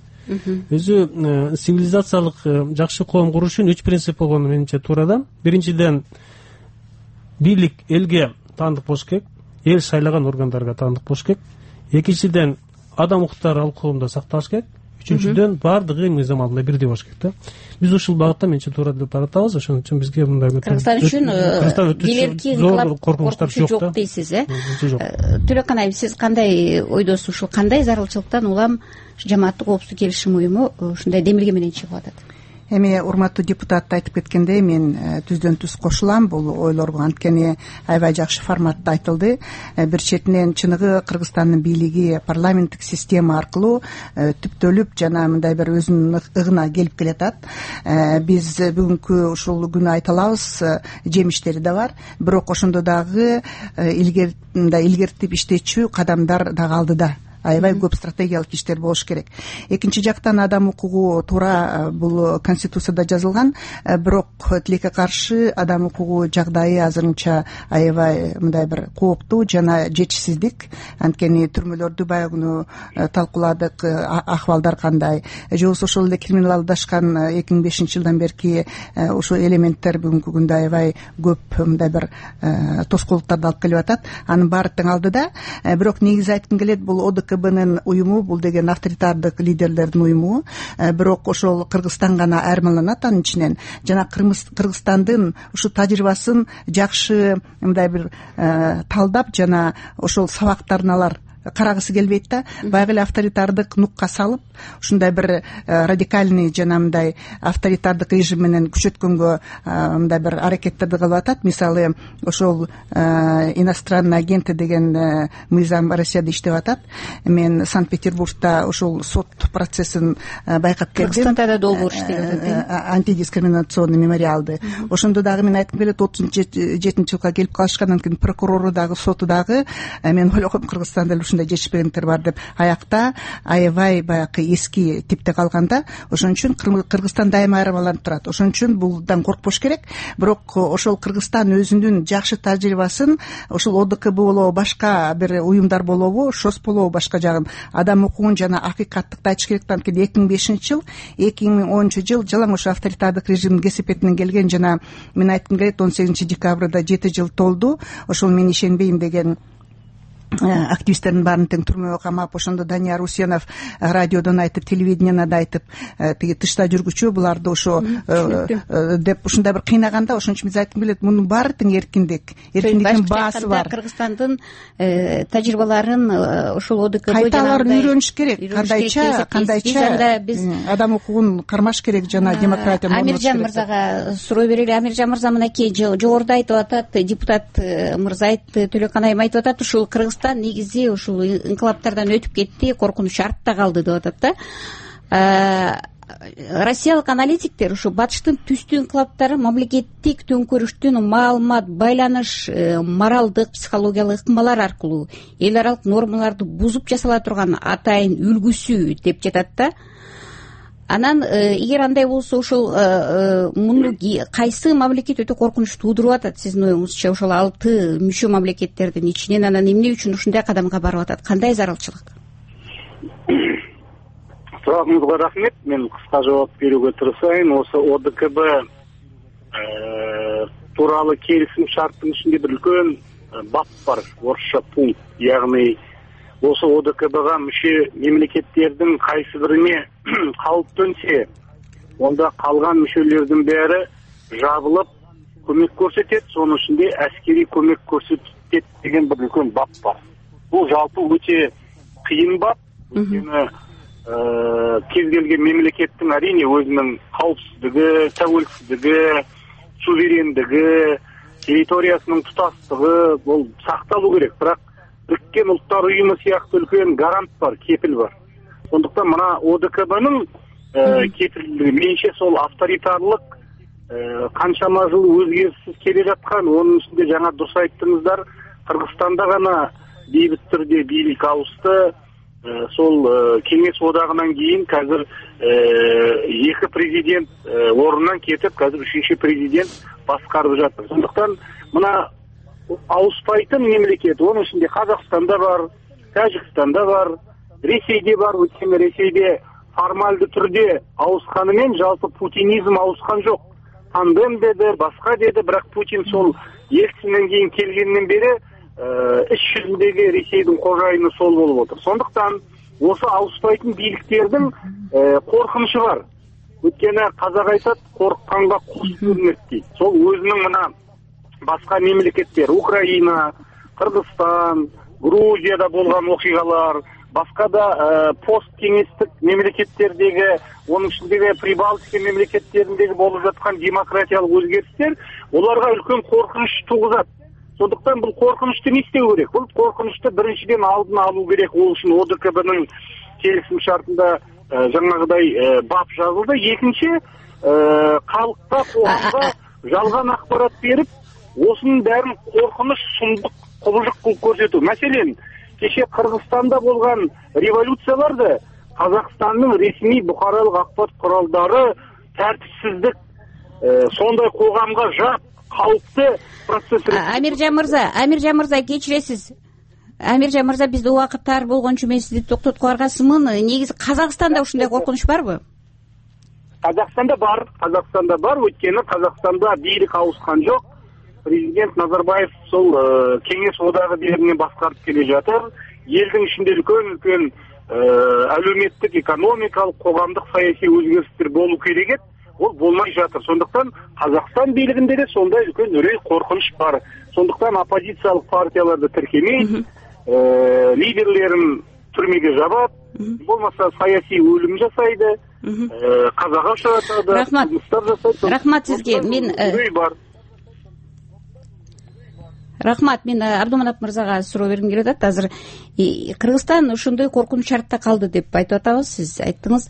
Өзү цивилизациялык жакшы коом куруш үчүн 3 принцип болгону менимче туура да. Биринчиден, бийлик элге таандык болуш керек, эл шайлаган органдарга таандык болуш керек. Экинчиден, адам укуктары ал коомдо сакталыш керек. үчүнчүдөн баардыгы мыйзам алдында бирдей болуш керек да. Биз ушул багытта менче туура деп баратабыз. Ошон үчүн бизге мындай Кыргызстан үчүн белерки инкылап коркунучтар жок дейсиз, жок. Төлеканай, сиз кандай ойдосуз? Ушул кандай зарылчылыктан улам жамааттык коопсуздук келишим уюму ушундай демилге менен чыгып атат? Эми урматтуу депутат айтып кеткендей, мен түздөн түз кошулам бул ойлорго. Анткени аябай жакшы форматта айтылды. Бир четинен чыныгы Кыргызстандын бийлиги парламенттик система аркылуу түптөлүп жана мындай бир өзүнүн ыгына келип келатат. Биз бүгүнкү ушул күнү айта алабыз, жемиштери да бар. Бирок ошондо дагы илгертип иштечү кадамдар дагы алдыда. Аябай көп стратегиялык иштер болуш керек. Экинчи жактан адам укугу туура бул конституцияда жазылган, бирок тилекке каршы адам укугу жагдайы азырынча аябай мындай бир кооптуу жана жетишсиздик. Анткени түрмөлөрдү баягы талкууладык, акыбалдар кандай. Же болбосо ошол эле криминалдашкан 2005-жылдан берки ошол элементтер бүгүнкү күндө аябай көп мындай бир тоскоолдуктарды алып келип атат. Анын баары тең алдыда. Бирок негизи айткым келет, бул ОДКБнын уюму, бул деген авторитардык лидерлердин уюму. Бирок ошол Кыргызстан гана айырмаланат анын ичинен. Жана Кыргызстандын ушу тажрыйбасын жакшы мындай бир талдап жана ошол сабактарын алар карагысы келбейт да. Баягы эле авторитардык нукка салып, ушундай бир радикальный жана мындай авторитардык режим менен күчөткөнгө мындай бир аракеттерди кылып атат. Мисалы, ошол иностранный агенты деген мыйзам Россияда иштеп атат. Мен Санкт-Петербургда ошол сот процессин байкап келдим. Кыргызстанда да долбоор иштеп атат, антидискриминационный мемориалды. Ошондо дагы мен айткым келет, 37 жылга келип калышкандан кийин прокурору дагы, соту дагы, мен ойлогом Кыргызстанда ушундай жетишпегендер бар деп, аякта аябай баягы эски типте калганда. Ошон үчүн Кыргызстан дайыма айырмаланып турат. Ошон үчүн булдан коркпош керек. Бирок ошол Кыргызстан өзүнүн жакшы тажрыйбасын ошол ОДКБ болобу, башка бир уюмдар болобу, ШОС болобу, башка жагын адам укугун жана акыйкаттыкты айтыш керек. Анткени 2005-жыл, 2010-жыл жалаң ошо авторитардык режимдин кесепетинен келген. Жана мен айткым келет, 18-декабрда 7 жыл толду. Ошол мен ишенбейм деген активисттердин баарын тең түрмөгө камап, ошондо Данияр Усенов радиодон айтып, телевидениеден айтып, тиги тышта жүргүчү буларды ошо деп ушундай бир кыйнаганда, ошон үчүн биз айткым келет, мунун баары тең эркиндик, эркиндиктин баасы бар. Кыргызстандын тажрыйбаларын ошол ОДКБ кайта аларын үйрөнүш керек. Кандайча биз адам укугун кармаш керек жана демократияны орнотуш керек. Амиржан мырзага суроо берели. Амиржан мырза мынакей жогоруда айтып атат, депутат мырза айтты, Төлеканайым айтып атат, ушул Кыргызстан негизи ушул инкылаптардан өтүп кетти, коркунуч артта калды деп атат да. Россиялык аналитиктер ушу батыштын түстүү инкылаптары мамлекеттик төңкөрүштүн маалымат, байланыш, моралдык, психологиялык ыкмалар аркылуу эл аралык нормаларды бузуп жасала турган атайын үлгүсү деп жатат да. Анан эгер андай болсо, ошол муну кайсы мамлекет өтө коркунуч туудуруп атат сиздин оюңузча? Ошол 6 мүчө мамлекеттердин ичинен анан эмне үчүн ушундай кадамга барып атат? Кандай зарылчылык? Сурагыңызга рахмет. Мен кыска жооп берүүгө тырышайын. Осы ОДКБ тууралуу келисим шарттын ичинде бир үлкөн бап бар, орусча пункт. Ягни осы ОДКБга мүчө мемлекеттердин кайсы бирине калып төнсө, онда калган мүчөлөрдүн баары жабылып көмөк көрсөтөт, сонун ичинде аскерий көмөк көрсөтөт деген бир үлкөн бап бар. Бул жалпы өтө кыйын бап. Өйткөнү кез келген мемлекеттин арине өзүнүн кауіпсіздігі, тәуелсіздігі, суверендігі, территориясының тұтастығы бұл сақталу керек. Бірақ Біріккен ұлттар ұйымы сияқты үлкен гарант бар, кепіл бар. Сондықтан мына ОДКБ-нің кепілдігі меніңше сол авторитарлық қаншама жыл өзгеріссіз келе жатқан, оның үстінде жаңа дұрыс айттыңыздар, Қырғызстанда ғана бейбіт түрде билік ауысты. Сол кеңес одағынан кейін қазір екі президент орнынан кетіп, қазір үшінші президент басқарып жатыр. Сондықтан мына ауыспайтын мемлекет, оның ішінде Қазақстанда бар, Тәжікстанда бар, Ресейде бар. Өйткені Ресейде формальды түрде ауысқанымен жалпы путинизм ауысқан жоқ. Тандем деді, басқа деді, бірақ Путин сол Ельциннен кейін келгеннен бері іс жүзіндегі Ресейдің қожайыны сол болып отыр. Сондықтан осы ауыспайтын бийликтердин коркунучу бар. Өткені қазақ айтады, қорыққанға құс көрінеді дейді. Сол өзінің мына басқа мемлекеттер, Украина, Қырғызстан, Грузияда болған оқиғалар, басқа да посткеңестік мемлекеттердегі, оның ішіндегі Прибалтика мемлекеттеріндегі болып жатқан демократиялық өзгерістер оларға үлкен қорқыныш туғызады. Сондықтан бұл қорқынышты не істеу керек? Бұл қорқынышты біріншіден алдын алу керек. Ол үшін ОДКБ-ның келісім шартында жаңағыдай бап жазылды. Екінші, халыққа, қоғамға жалған ақпарат беріп, осының бәрін қорқыныш, сұмдық, құбыжық қылып көрсету. Мәселен, кеше Қырғызстанда болған революцияларды Қазақстанның ресми бұқаралық ақпарат құралдары тәртіпсіздік, сондай қоғамға жат, қауіпті процесс. Амиржан мырза, кечиресиз. Амиржан мырза, бизде убакыт тар болгон үчүн мен сизди токтотуп калгансымын. Негизи Казакстанда ушундай коркунуч барбы? Казакстанда бар. Өйткені Казакстанда бийлик ауыскан жок. Президент Назарбаев сол кеңес одағы деринен баскарып келе жатыр. Елдің ішінде үлкен әлеуметтік, экономикалық, қоғамдық саяси өзгерістер болу керек еді. Ол болмай жатыр. Сондықтан Қазақстан билігінде де сондай үлкен үрей, қорқыныш бар. Сондықтан оппозициялық партияларды тіркемей, лидерлерін түрмеге жабады, болмаса саяси өлім жасайды, қазаға ұшыратады. Рахмат сізге. Рахмат, мен Абдуманап мырзаға суроо бергим келип атат. Азыр Кыргызстан ушундай коркунуч шартта калды деп айтып атабыз. Сиз айттыңыз.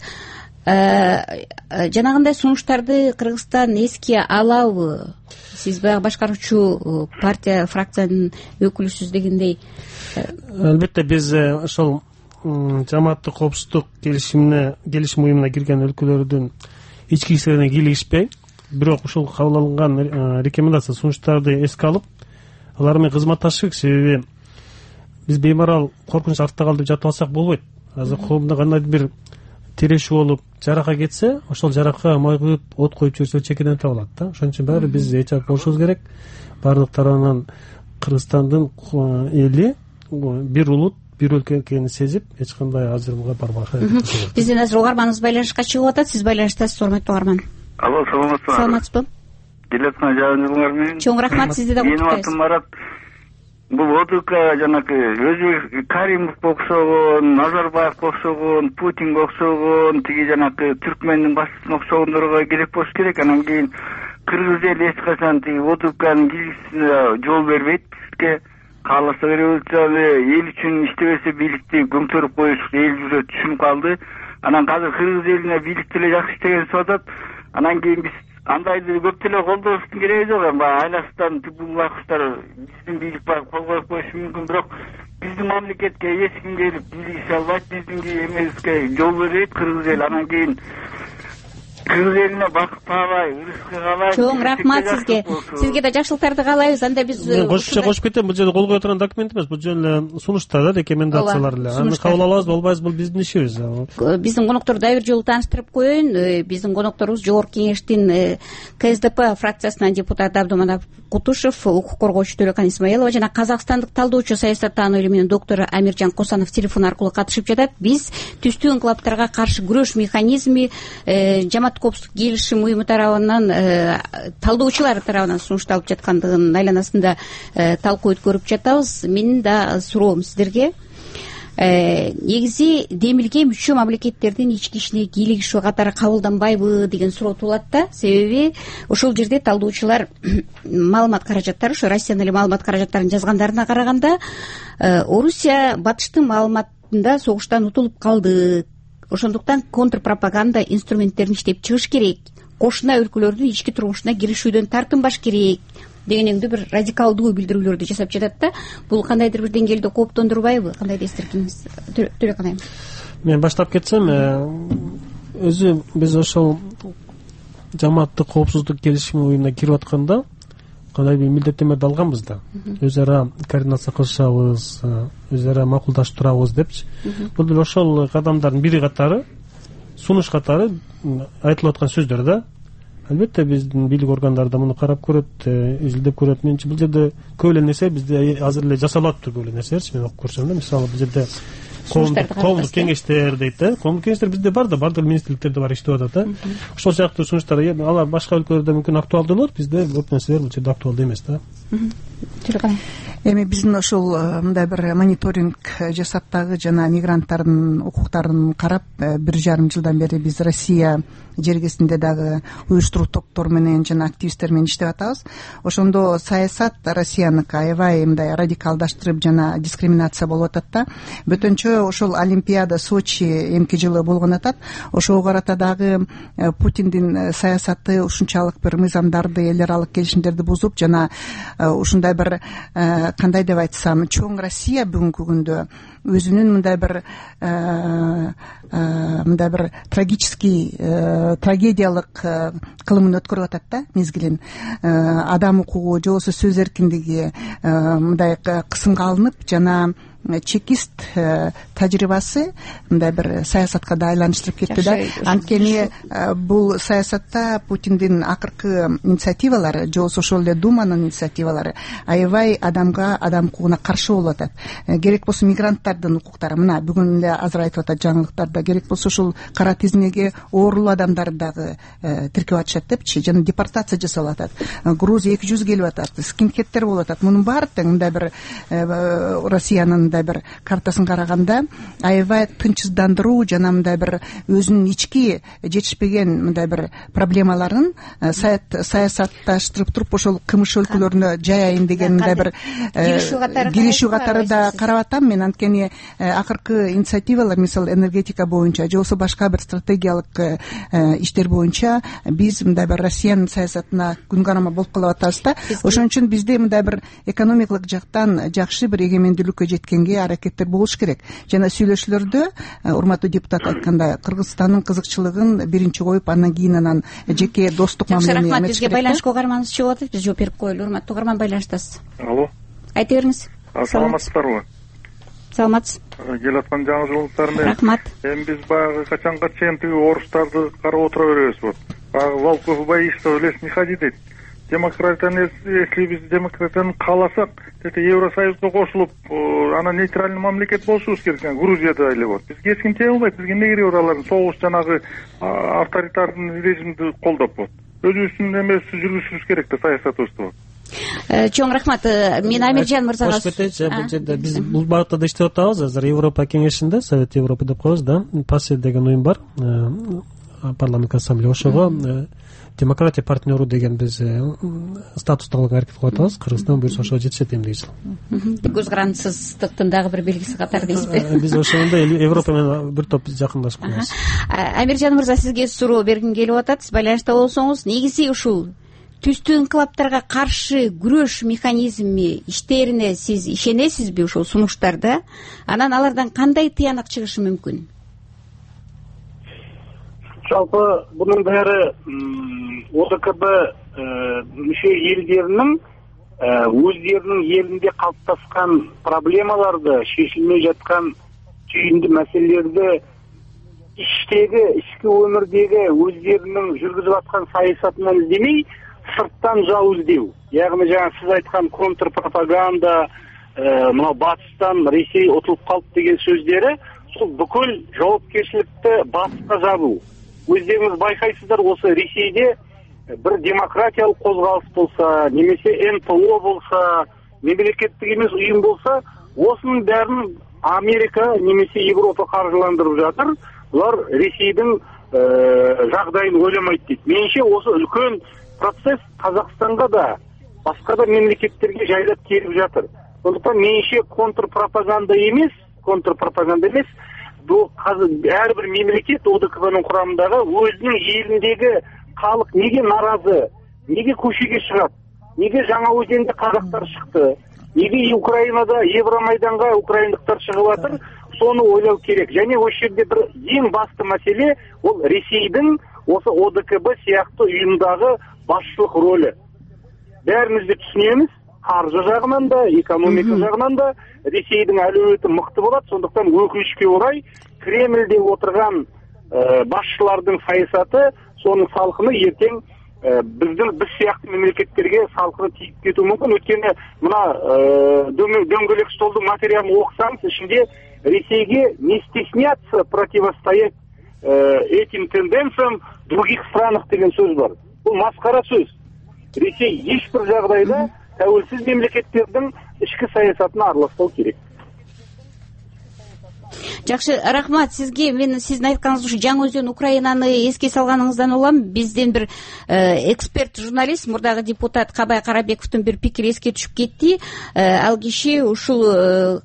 Жанагындай сунуштарды Кыргызстан эске алабы? Сиз баягы башкаруучу партия фракциянын өкүлүсүз дегендей. Албетте биз ошол жамааттык коопсуздук келишим уюмуна кирген өлкөлөрдүн ички иштерине кийлигишпей, бирок ушул кабыл алынган рекомендация сунуштарды эске алып, алар менен кызматташыш керек. Себеби биз беймарал коркунуч артта калды деп жатып алсак болбойт. Азыр коомдо кандайдыр бир терешүү болуп жарака кетсе, ошол жаракка май куюп, от коюп жүрсө чекеден табылат да. Ошон үчүн баары биз эчап болушубуз керек. Бардык тарабынан Кыргызстандын эли бир улут, бир өлкө экенин сезип, эч кандай ажырымга барбашка. Биздин азыр угарманыбыз байланышка чыгып атат. Сиз байланыштасыз, урматтуу угарман. Алло, саламатсызбы? Саламатсызбы? Келаткан жабыңыздар менен. Чоң рахмат, сизди да куттуктайбыз. Менин атым Марат. Бул ОДК жанакы өзү Каримов окшогон, Назарбаев окшогон, Путин окшогон, тиги жанакы Түркмендин башчысына окшогондорго керек болуш керек. Анан кийин кыргыз эли эч качан тиги ОДКнын киргизишине жол бербейт. Бизге кааласа революцияны эл үчүн иштебесе бийликти көмтөрүп коюш эл жүзү түшүнүп калды. Анан азыр кыргыз элине бийлик деле жакшы иштеген атат. Анан кийин биз андайды көп деле колдонуштун кереги жок. Эми айласынан бул акчтар биздин бийлик барып кол коюп коюшу мүмкүн, бирок биздин мамлекетке эч ким келип бийлик ише албайт, биздин эмебизге жол бербейт кыргыз эл. Анан кийин кыргыз элине бакыт таабай, ырыскы каалайбыз. Чоң рахмат сизге. Сизге да жакшылыктарды каалайбыз. Анда биз кошуп кетем. Бул жерде кол кое турган документ эмес, бул жөн сунуштар да, рекомендациялар эле. Аны кабыл алабыз, болбайбыз, бул биздин ишибиз. Биздин конокторду дагы бир жолу тааныштырып коеюн. Биздин конокторубуз Жогорку Кеңештин КСДП фракциясынан депутат Абдуманап Кутушев, укук коргоочу Төлөкан Исмаилова жана казакстандык талдоочу, саясаттануу илиминин доктору Амиржан Косанов телефон аркылуу катышып жатат. Биз түстүү инкылаптарга каршы күрөш механизми жамааттык коопсуздук келишим уюму тарабынан талдоочулар тарабынан сунушталып жаткандыгынын айланасында талкуу өткөрүп жатабыз. Менин да суроом сиздерге, негизи демилге мүчө мамлекеттердин ички ишине кийлигишүү катары кабылданбайбы деген суроо туулат да. Себеби ошол жерде талдоочулар маалымат каражаттары, ошо Россиянын эле маалымат каражаттарын жазгандарына караганда, Орусия батыштын маалыматында согуштан утулуп калды. Ошондуктан контрпропаганда инструменттерин иштеп чыгыш керек. Кошуна өлкөлөрдүн ички турмушуна киришүүдөн тартынбаш керек дегендей бир радикалдуу билдирүүлөрдү жасап жатат да. Бул кандайдыр бир деңгээлде кооптондурбайбы? Кандай эстиркиңиз? Төлөкан айым. Мен баштап кетсем, өзү биз ошол жамааттык коопсуздук келишим уюмуна кирип атканда кандай бир милдеттенмеди алганбыз да. Өз ара координация кылышабыз, өз ара макулдаштырабыз депчи. Бул деле ошол кадамдардын бири катары, сунуш катары айтылып аткан сөздөр да. Албетте биздин бийлик органдары да муну карап көрөт, изилдеп көрөт. Менчи бул жерде көп эле нерсе бизде азыр эле жасалып атат, көп эле нерселерчи мен окуп көрсөм да. Мисалы бул жерде коомдук кеңештер дейт да. Коомдук кеңештер бизде бар да, бардык министрликтерде бар иштеп атат да. Ошол сыяктуу сунуштар алар башка өлкөлөрдө мүмкүн актуалдуу болот, бизде көп нерселер бул жерде актуалдуу эмес да. Эми биздин ошол мындай бир мониторинг жасап дагы жана мигранттардын укуктарын карап 1,5 жылдан бери биз Россия жергесинде дагы уюштуруу топтор менен жана активисттер менен иштеп атабыз. Ошондо саясат Россияныкы аябай мындай радикалдаштырып жана дискриминация болуп атат да. Бөтөнчө ошол Олимпиада Сочи эмки жылы болгон атат. Ошого карата дагы Путиндин саясаты ушунчалык бир мыйзамдарды, эл аралык келишимдерди бузуп жана ушундай бир кандай деп айтсам, чоң Россия бүгүнкү күндө өзүнүн мындай бир трагедиялык кылымын өткөрүп атат да, мезгилин. Адам укугу же болбосо сөз эркиндиги мындай кысымга алынып жана чекист тажрыйбасы мындай бир саясатка да айланыштырып кетти да. Анткени бул саясатта Путиндин акыркы инициативалары же болбосо ошол эле Думанын инициативалары аябай адамга, адам укугуна каршы болуп атат. Керек болсо мигранттардын укуктары, мына бүгүн эле азыр айтып атат жаңылыктарда, керек болсо ушул кара тизмеге оорулуу адамдарды дагы тиркеп атышат депчи, жана депортация жасалып атат. Грузия 200 келип атат, скинхедтер болуп атат. Мунун баары тең мындай бир Россиянын бир картасын караганда аябай тынчсыздандыруу жана мындай бир өзүнүн ички жетишпеген мындай бир проблемаларын саясатташтырып туруп ошол кмш өлкөлөрүнө жаяйын деген мындай бир киришүү катары да карап атам мен. Анткени акыркы инициативалар, мисалы энергетика боюнча же болбосо башка бир стратегиялык иштер боюнча биз мындай бир Россиянын саясатына күн карама болуп калып атабыз да. Ошон үчүн бизде мындай бир экономикалык жактан жакшы бир эгемендүүлүккө жеткенге аракеттер болуш керек. Жана сүйлөшүүлөрдө урматтуу депутат айткандай, Кыргызстандын кызыкчылыгын биринчи коюп, андан кийин анан жеке достук мамилени эметиш керек. Бизге байланышка угарманыбыз чыгып атат, биз жооп берип коелу. Урматтуу угарман, байланыштасыз. Алло. Айта бериңиз. Саламатсыздарбы? Саламатсыз. Келаткан жаңы жылыңыздар менен. Рахмат. Эми биз баягы качанга чейин тиги орустарды карап отура беребиз вот. Баягы волков боишься в лес не ходи дейт. Демократияны, если биз демократияны кааласак, Евросоюзга кошулуп, анан нейтральный мамлекет болушубуз керек. Грузияда эле вот. Бизге эч ким тие албайт. Бизге эмне кереги бар алардын согуш жанагы авторитардын режимди колдоп вот. Өзүбүздүн эмебизди жүргүзүшүбүз керек да, саясатыбызды. Чоң рахмат. Мен Амиржан мырзага бул жерде биз бул багытта да иштеп атабыз. Азыр Европа кеңешинде, Совет Европы деп коебуз да, ПАСЕ деген уюм бар, парламент ассамблея. Ошого демократия партнеру деген биз статусту алууга аракет кылып атабыз. Кыргызстан буюрса ошого жетишет эмдиги жыл. Көз карандысыздыктын дагы бир белгиси катары дейсизби? Биз ошондо Европа менен бир топ жакындашып калабыз. Амиржан мырза, сизге суроо бергим келип атат. Сиз байланышта болсоңуз, негизи ушул түстүү инкылаптарга каршы күрөш механизми иштерине сиз ишенесизби ошол сунуштарда? Анан алардан кандай тыянак чыгышы мүмкүн? Жалпы бунун баары ОДКБ мүчө элдеринин өздеринин элинде калыптаскан проблемаларды, шешилмей жаткан түйүндүү маселелерди иштеги, ички өмүрдөгү өздеринин жүргүзүп аткан саясатынан издемей, сырттан жау издөө. Ягъни жана сиз айткан контрпропаганда, мына батыстан Ресей утулуп калды деген сөздөрү, сол бүкүл жоопкерчиликти батыска жабуу. Өздеріңіз байқайсыздар, осы Ресейде бір демократиялық қозғалыс болса, немесе НПО болса, мемлекеттік емес ұйым болса, осының бәрін Америка немесе Европа қаржыландырып жатыр. Бұлар Ресейдің жағдайын ойламайды дейді. Меніңше осы үлкен процесс Қазақстанға да, басқа да мемлекеттерге жайлап келіп жатыр. Сондықтан меніңше контрпропаганда емес, бұл әрбір мемлекет ОДКБ-нің құрамындағы өзінің еліндегі халық неге наразы, неге көшеге шығады, неге Жаңаөзенде қазақтар шықты, неге Украинада Евромайданға украиндықтар шығып жатыр, соны ойлау керек. Және осы жерде бір ең басты мәселе ол Ресейдің осы ОДКБ сияқты ұйымдағы басшылық рөлі. Бәріміз де түсінеміз, қаржы жағынан да, экономика жағынан да Ресейдің әлеуеті мықты болады. Сондықтан өкінішке орай Кремльде отырған басшылардың саясаты соның салқыны ертең биз сыяктуу мемлекеттерге салкыны тийип кетүү мүмкүн. Өткөнү мына дөңгөлөк столдун материалын окусаңыз, ичинде Ресейге не стесняться противостоять этим тенденциям в других странах деген сөз бар. Бул маскара сөз. Ресей эч бир жагдайда тәуелсиз мемлекеттердин ички саясатына араласпау керек. Жакшы, рахмат сизге. Мен сиздин айтканыңыз ушу Жаңы Өзөн Украинаны эске салганыңыздан улам. Бизден бир эксперт журналист, мурдагы депутат Кабай Карабековдун бир пикири эске түшүп кетти. Ал киши ушул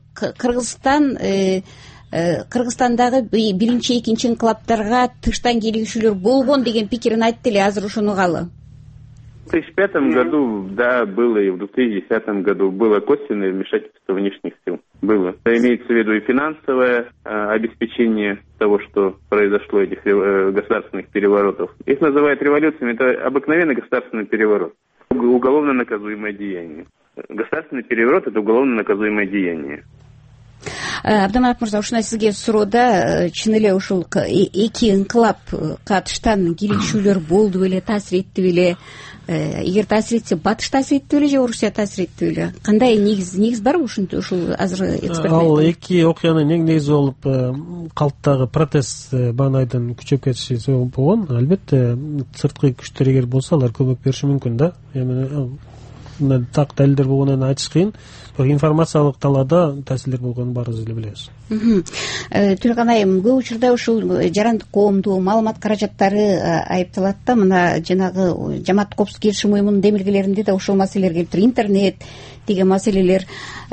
Кыргызстандагы биринчи, экинчи инкылаптарга тыштан келишүүлөр болгон деген пикирин айтты эле. Азыр ушуну калы? В 2005 году, да, было, и в 2010 году было косвенное вмешательство внешних сил. Было. Имеется в виду и финансовое обеспечение того, что произошло, этих государственных переворотов. Их называют революциями. Это обыкновенный государственный переворот. Уголовно наказуемое деяние. Государственный переворот – это уголовно наказуемое деяние. Абдаманат мырза, ушуна сизге суроода, чын эле ушул эки инкылапка тыштан келишүүлөр болду беле, таасир этти беле? Эгер таасир этсе, Батыш таасир этти беле же Орусия таасир этти беле? Кандай негиз бар ушул азыр эксперт? Ал эки окуянын эң негизи болуп калктагы протест баанайдын күчөп кетиши себеп болгон. Албетте сырткы күчтөр эгер болсо, алар көмөк бериши мүмкүн да. Эми так далилдер болгонун айтыш кыйын. Информациялык талаада таасирлер болгонун баарыбыз эле билебиз. Түрган айым, көп учурда ушул жарандык коомду маалымат каражаттары айыпталат да. Мына жанагы Жамааттык коопсуздук келишим уюмунун демилгелеринде да ушул маселелер келип тур. Интернет деген маселелер.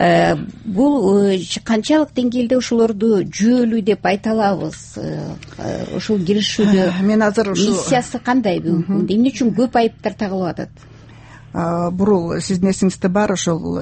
Бул канчалык деңгээлде ушулорду жүйөлүү деп айта алабыз? Ушул келишүүдө мен азыр миссиясы кандай? Эмне үчүн көп айыптар тагылып атат? Бурул, сиздин эсиңизде бар, ошол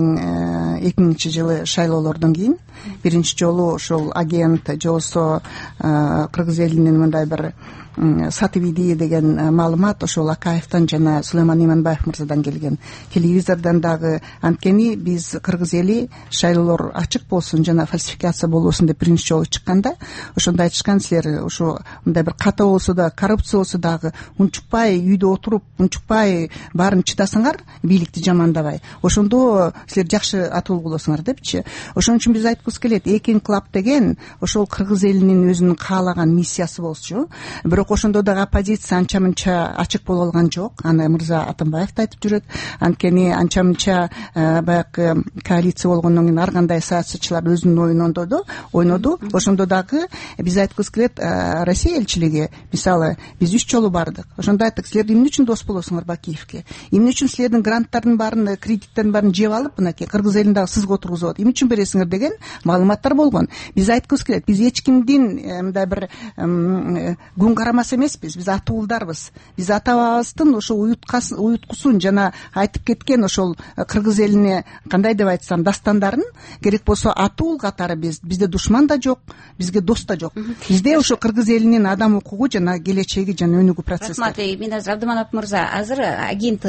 2000 жылы шайлоолордон кийин биринчи жолу ошол агент же болбосо кыргыз элинин мындай бир сатыбиди деген маалымат ошол Акаевден жана Сулайман Иманбаев мырзадан келген. Телевизордон дагы, анткени биз кыргыз эли шайлоолор ачык болсун жана фальсификация болбосун деп биринчи жолу чыкканда, ошондо айтышкан, силер ушу мындай бир ката болсо да, коррупция болсо дагы унчукпай үйдө отуруп, унчукпай баарын чыдасаңар, бийликти жамандабай, ошондо силер жакшы атуу болосуңар депчи. Ошон үчүн биз айткыбыз келет, эки инкылап деген ошол кыргыз элинин өзүнүн каалаган миссиясы болчу. Бирок ошондо дагы оппозиция анча мынча ачык боло алган жок. Аны мырза Атамбаев да айтып жүрөт. Анткени анча мынча баягы коалиция болгондон кийин ар кандай саясатчылар өзүнүн ойноду. Ошондо дагы биз айткыбыз келет, Россия элчилиги, мисалы, биз 3 жолу бардык. Ошондо айттык, силер эмне үчүн дос болосуңар Бакиевке? Эмне үчүн силердин гранттардын баарын, кредиттердин баарын жеп алып, мынакей кыргыз элин дагы сызга отургузуп атат? Эмне үчүн бересиңер деген маалыматтар болгон. Биз айткыбыз келет, биз эч кимдин мындай бир күн карамас эмеспиз. Биз атуулдарбыз. Биз ата-бабабыздын ошо уюткусун жана айтып кеткен ошол кыргыз элине кандай деп айтсам дастандарын керек болсо атуул катары бизде душман да жок, бизге дос да жок. Бизде ошо кыргыз элинин адам укугу жана келечеги жана өнүгүү процесси. Рахмат. Мен азыр Абдыманат мырза, азыр агент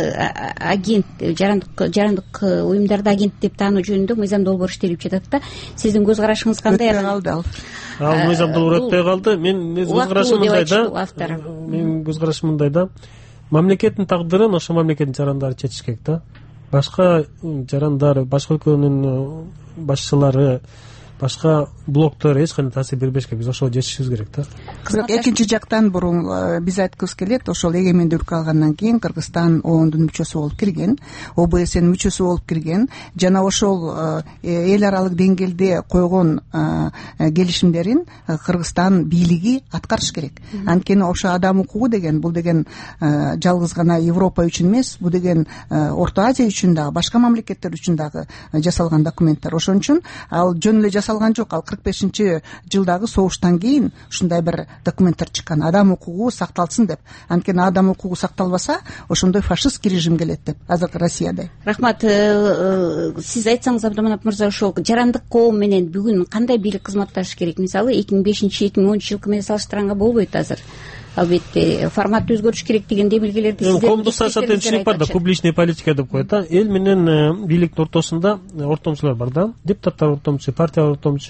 жарандык уюмдарды агент деп таануу жөнүндө мыйзам долбоор иштелип жатат да. Сиздин көз карашыңыз кандай? Ал мыйзам долбоор өтпөй калды. Мен көз карашым мындай да. Менин көз карашым мындай да. Мамлекеттин тагдырын ошо мамлекеттин жарандары чечиш керек да. Башка жарандар, башка өлкөнүн башчылары, башка блоктор эч кандай таасир бербеш керек. Биз ошол чечишибиз керек да. Бирок экинчи жактан бурун биз айткыбыз келет, ошол эгемендүүлүк алгандан кийин Кыргызстан ООНдун мүчөсү болуп кирген, ОБСнын мүчөсү болуп кирген жана ошол эл аралык деңгээлде койгон келишимдерин Кыргызстан бийлиги аткарыш керек. Анткени ошо адам укугу деген, бул деген жалгыз гана Европа үчүн эмес, бул деген Орто Азия үчүн дагы, башка мамлекеттер үчүн дагы жасалган документтер. Ошон үчүн ал жөн эле жасалган жок. Ал 45-жылдагы согуштан кийин ушундай бир документтер чыккан, адам укугу сакталсын деп. Анткени адам укугу сакталбаса, ошондой фашистский режим келет деп, азыркы Россияда. Рахмат. Сиз айтсаңыз, Абдыманат мырза, ошол жарандык коом менен бүгүн кандай бийлик кызматташы керек? Мисалы 2005-2010 жылкы менен салыштырганга болбойт азыр. Албетте форматты өзгөртүш керек деген демилгелерди сиздер. Коомдук саясатта түшүнүк бар да, публичный политика деп коет да. Эл менен бийликтин ортосунда ортомчулар бар да. Депутаттар ортомчу, партиялар ортомчу,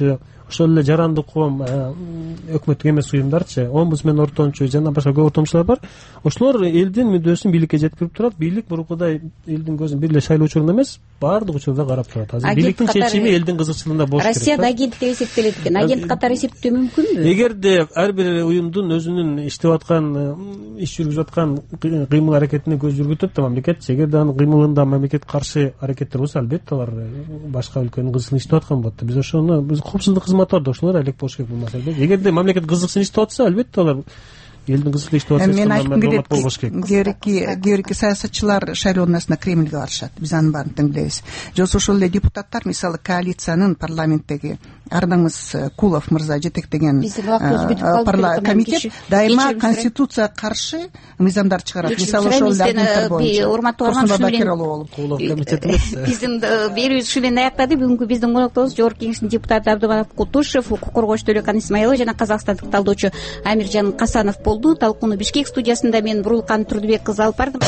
ошол эле жарандык коом өкмөттүк эмес уюмдарчы, омбудсмен, ортомчу жана башка көп ортомчулар бар. Ошолор элдин мүддөсүн бийликке жеткирип турат. Бийлик бурукудай элдин көзүн бир эле шайлоо учурунда эмес, баардык учурда карап турат. Азыр бийликтин чечими элдин кызыкчылыгында болуш керек. Россияда агент деп эсептелет экен. Агент катары эсептөө мүмкүнбү? Эгерде ар бир уюмдун өзүнүн иштеп аткан, иш жүргүзүп аткан кыймыл аракетине көз жүргүзөт да мамлекет, эгерде анын кыймылында мамлекет каршы аракеттер болсо, албетте алар башка өлкөнүн кызыксын иштеп аткан болот. Биз ошону коопсуздук кызматы бар да, ошолор элек болуш керек бул маселеде. Эгерде мамлекет кызыксын иштеп атса, албетте алар элдин кызыксын иштеп атса, мен айткым келет, кээ бирки саясатчылар шайлоонун астында Кремльге барышат. Биз анын баарын тең билебиз. Жосу ошол эле депутаттар, мисалы коалициянын парламенттеги Ардаңыз Кулов мырза жетектеген комитет дайыма конституцияга каршы мыйзамдар чыгарат. Мисалы ошол агенттер боюнча. Урматтуу Кулов комитет эмес. Биздин берүүбүз ушу менен аяктады. Бүгүнкү биздин коноктобуз Жогорку Кеңештин депутаты Абдыманап Кутушев, укук коргоочу Төлөкан Исмаилова жана казакстандык талдоочу Амиржан Касанов болду. Талкууну Бишкек студиясында мен Бурулкан Турдубек кызы алып бардым.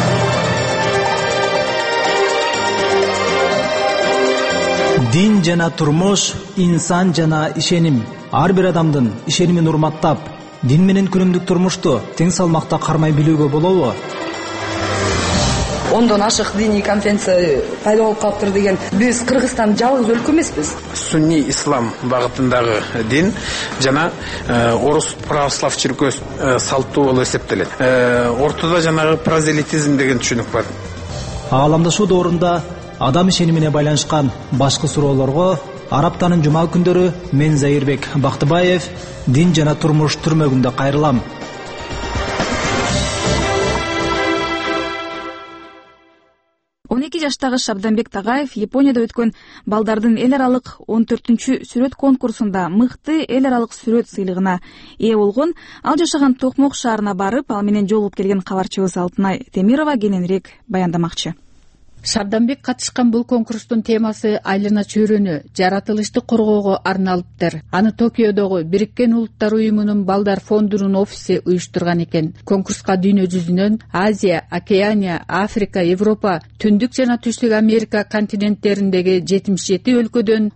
Дин жана турмуш, инсан жана ишеним. Ар бир адамдын ишенимин урматтап, дин менен күнүмдүк турмушту тең салмакта кармай билүүгө болобу? Ондон ашык диний конференция пайда болуп калыптыр деген. Биз Кыргызстан жалгыз өлкө эмеспиз. Сунни ислам багытындагы дин жана орус православ чиркөөсү салттуу болуп эсептелет. Ортодо жанагы прозелитизм деген түшүнүк бар. Ааламдашуу доорунда адам ишенимине байланышкан башкы суроолорго Араптанын жума күндөрү мен Заирбек Бактыбаев дин жана турмуш түрмөгүндө кайрылам. Жаштагы Шабданбек Тагаев Японияда өткөн балдардын эл аралык 14-чү сүрөт конкурсунда мыкты эл аралык сүрөт сыйлыгына ээ болгон. Ал жашаган Токмок шаарына барып, ал менен жолугуп келген кабарчыбыз Алтынай Темирова кененирээк баяндамакчы. Шабданбек катышкан бул конкурстун темасы айлана чөйрөнү, жаратылышты коргоого арналыптыр. Аны Токиодогу Бириккен Улуттар уюмунун балдар фондунун офиси уюштурган экен. Конкурска дүйнө жүзүнөн Азия, Океания, Африка, Европа, Түндүк жана Түштүк Америка континенттериндеги 77 өлкөдөн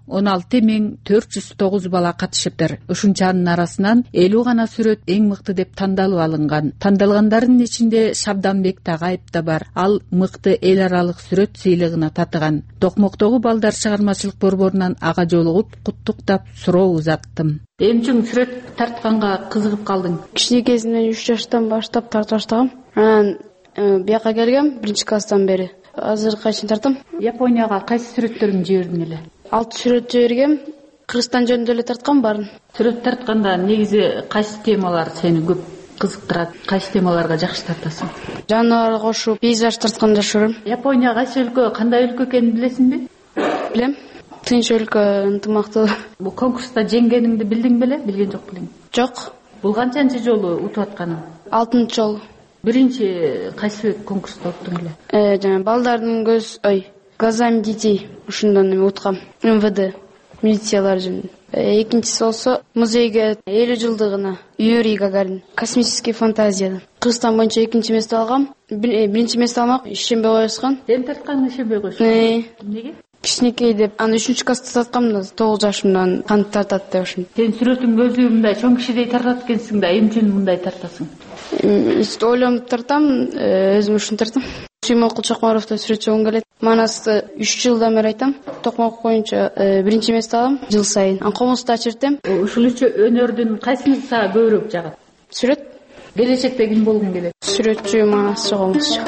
16.409 бала катышыптыр. Ушунчанын арасынан 50 гана сүрөт эң мыкты деп тандалып алынган. Тандалгандардын ичинде Шабданбек Тагаев да бар. Ал мыкты эл аралык сүрөт сыйлыгына татыган. Токмоктогу балдар чыгармачылык борборунан ага жолугуп куттуктап суроо узаттым. Эмчиң сүрөт тартканга кызыгып калдың? Кичине кезимден 3 жаштан баштап тарта баштагам. Анан бияка келгем 1-класстан бери. Азыр кайчын тартам. Японияга кайсы сүрөттөрүңдү жибердиң эле? 6 сүрөт жибергем. Кыргызстан жөнүндө эле тарткан барын. Сүрөт тартканда негизи кайсы темалар сени көп кызыктырат? Кайсы темаларга жакшы тартасың? Жаныбар кошуп, пейзаж тартканды жакшы көрөм. Япония кайсы өлкө, кандай өлкө экенин билесиңби? Билем. Тынч өлкө, ынтымактуу. Бул конкурста жеңгениңди билдиң беле? Билген жок белең? Жок. Бул канчанчы жолу утуп атканың? 6-нчы жолу. Биринчи кайсы конкурста уттуң эле? Жана балдардын глазами детей ушундан уткам. МВД милициялар жөнүндө. Экинчиси болсо музейге 50 жылдыгына Юрий Гагарин космический фантазиядан. Кыргызстан боюнча экинчи место алгам. Биринчи место алмак ишенбей коюшкан. Сен тартканың ишенбей коюшкан. Эмнеге? Кичинекей деп, аны 3-класста тарткам да 9 жашымдан кантип тартат деп ошон. Сен сүрөтүң өзү мындай чоң кишидей тартат экенсиң да, эмне үчүн мындай тартасың? Ойлонуп тартам, өзүм үчүн тартам. Сүймөнкул Чокмаровдой сүрөтчү болгум келет. Манасты 3 жылдан бери айтам. Токмок боюнча биринчи место алам жыл сайын. Комузду ачыртам. Ушул өнөрдүн кайсысы сага көбүрөөк жагат? Сүрөт. Келечекте ким болгуң келет? Сүрөтчү, манасчы, комузчу.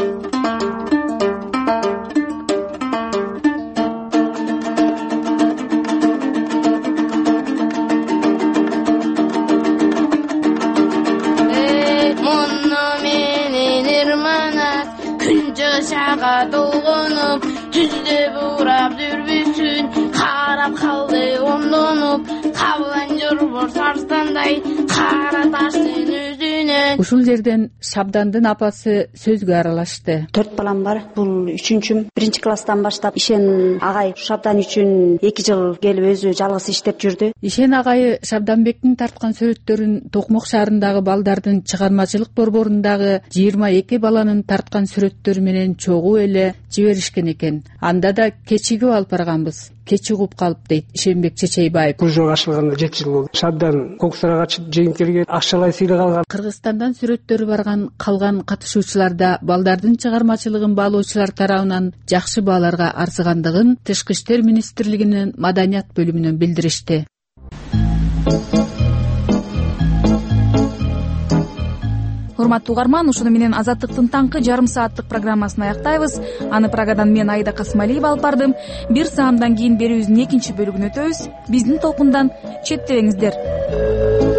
Жашага долгонуп, түздө бурап жүрбүсүн, карап калды ондонуп, кабылан жорбор сарстандай, кара таштын өзүнө. Ушул жерден Шабдандын апасы сөзгө аралашты. 4 балам бар. Бул 3-чүм. 1-класстан баштап Ишен агай Шабдан үчүн 2 жыл келип өзү жалгыз иштеп жүрдү. Ишен агай Шабданбектин тарткан сүрөттөрүн Токмок шаарындагы балдардын чыгармачылык борборундагы 22 баланын тарткан сүрөттөрү менен чогуу эле жиберишкен экен. Анда да кечигип алып барганбыз. кеч угуп калып дейт Ишенбек Чечейбаев. Кружок ачылганда 7 жыл болду. Шабдан конкурстарга катышып жеңимпаздерге акчалай сыйлык алган. Кыргызстандан сүрөттөрү барган калган катышуучулар да балдардын чыгармачылыгын баалоочулар тарабынан жакшы бааларга арзыгандыгын Тышкы иштер министрлигинин маданият бөлүмүнөн билдиришти. Урматтуу угарман, ушуну менен Азаттыктын таңкы жарым сааттык программасын аяктайбыз. Аны Прагадан мен Айда Касымалиева алып бардым. Бир саамдан кийин берүүбүздүн экинчи бөлүгүнө өтөбүз. Биздин толкундан четтебеңиздер.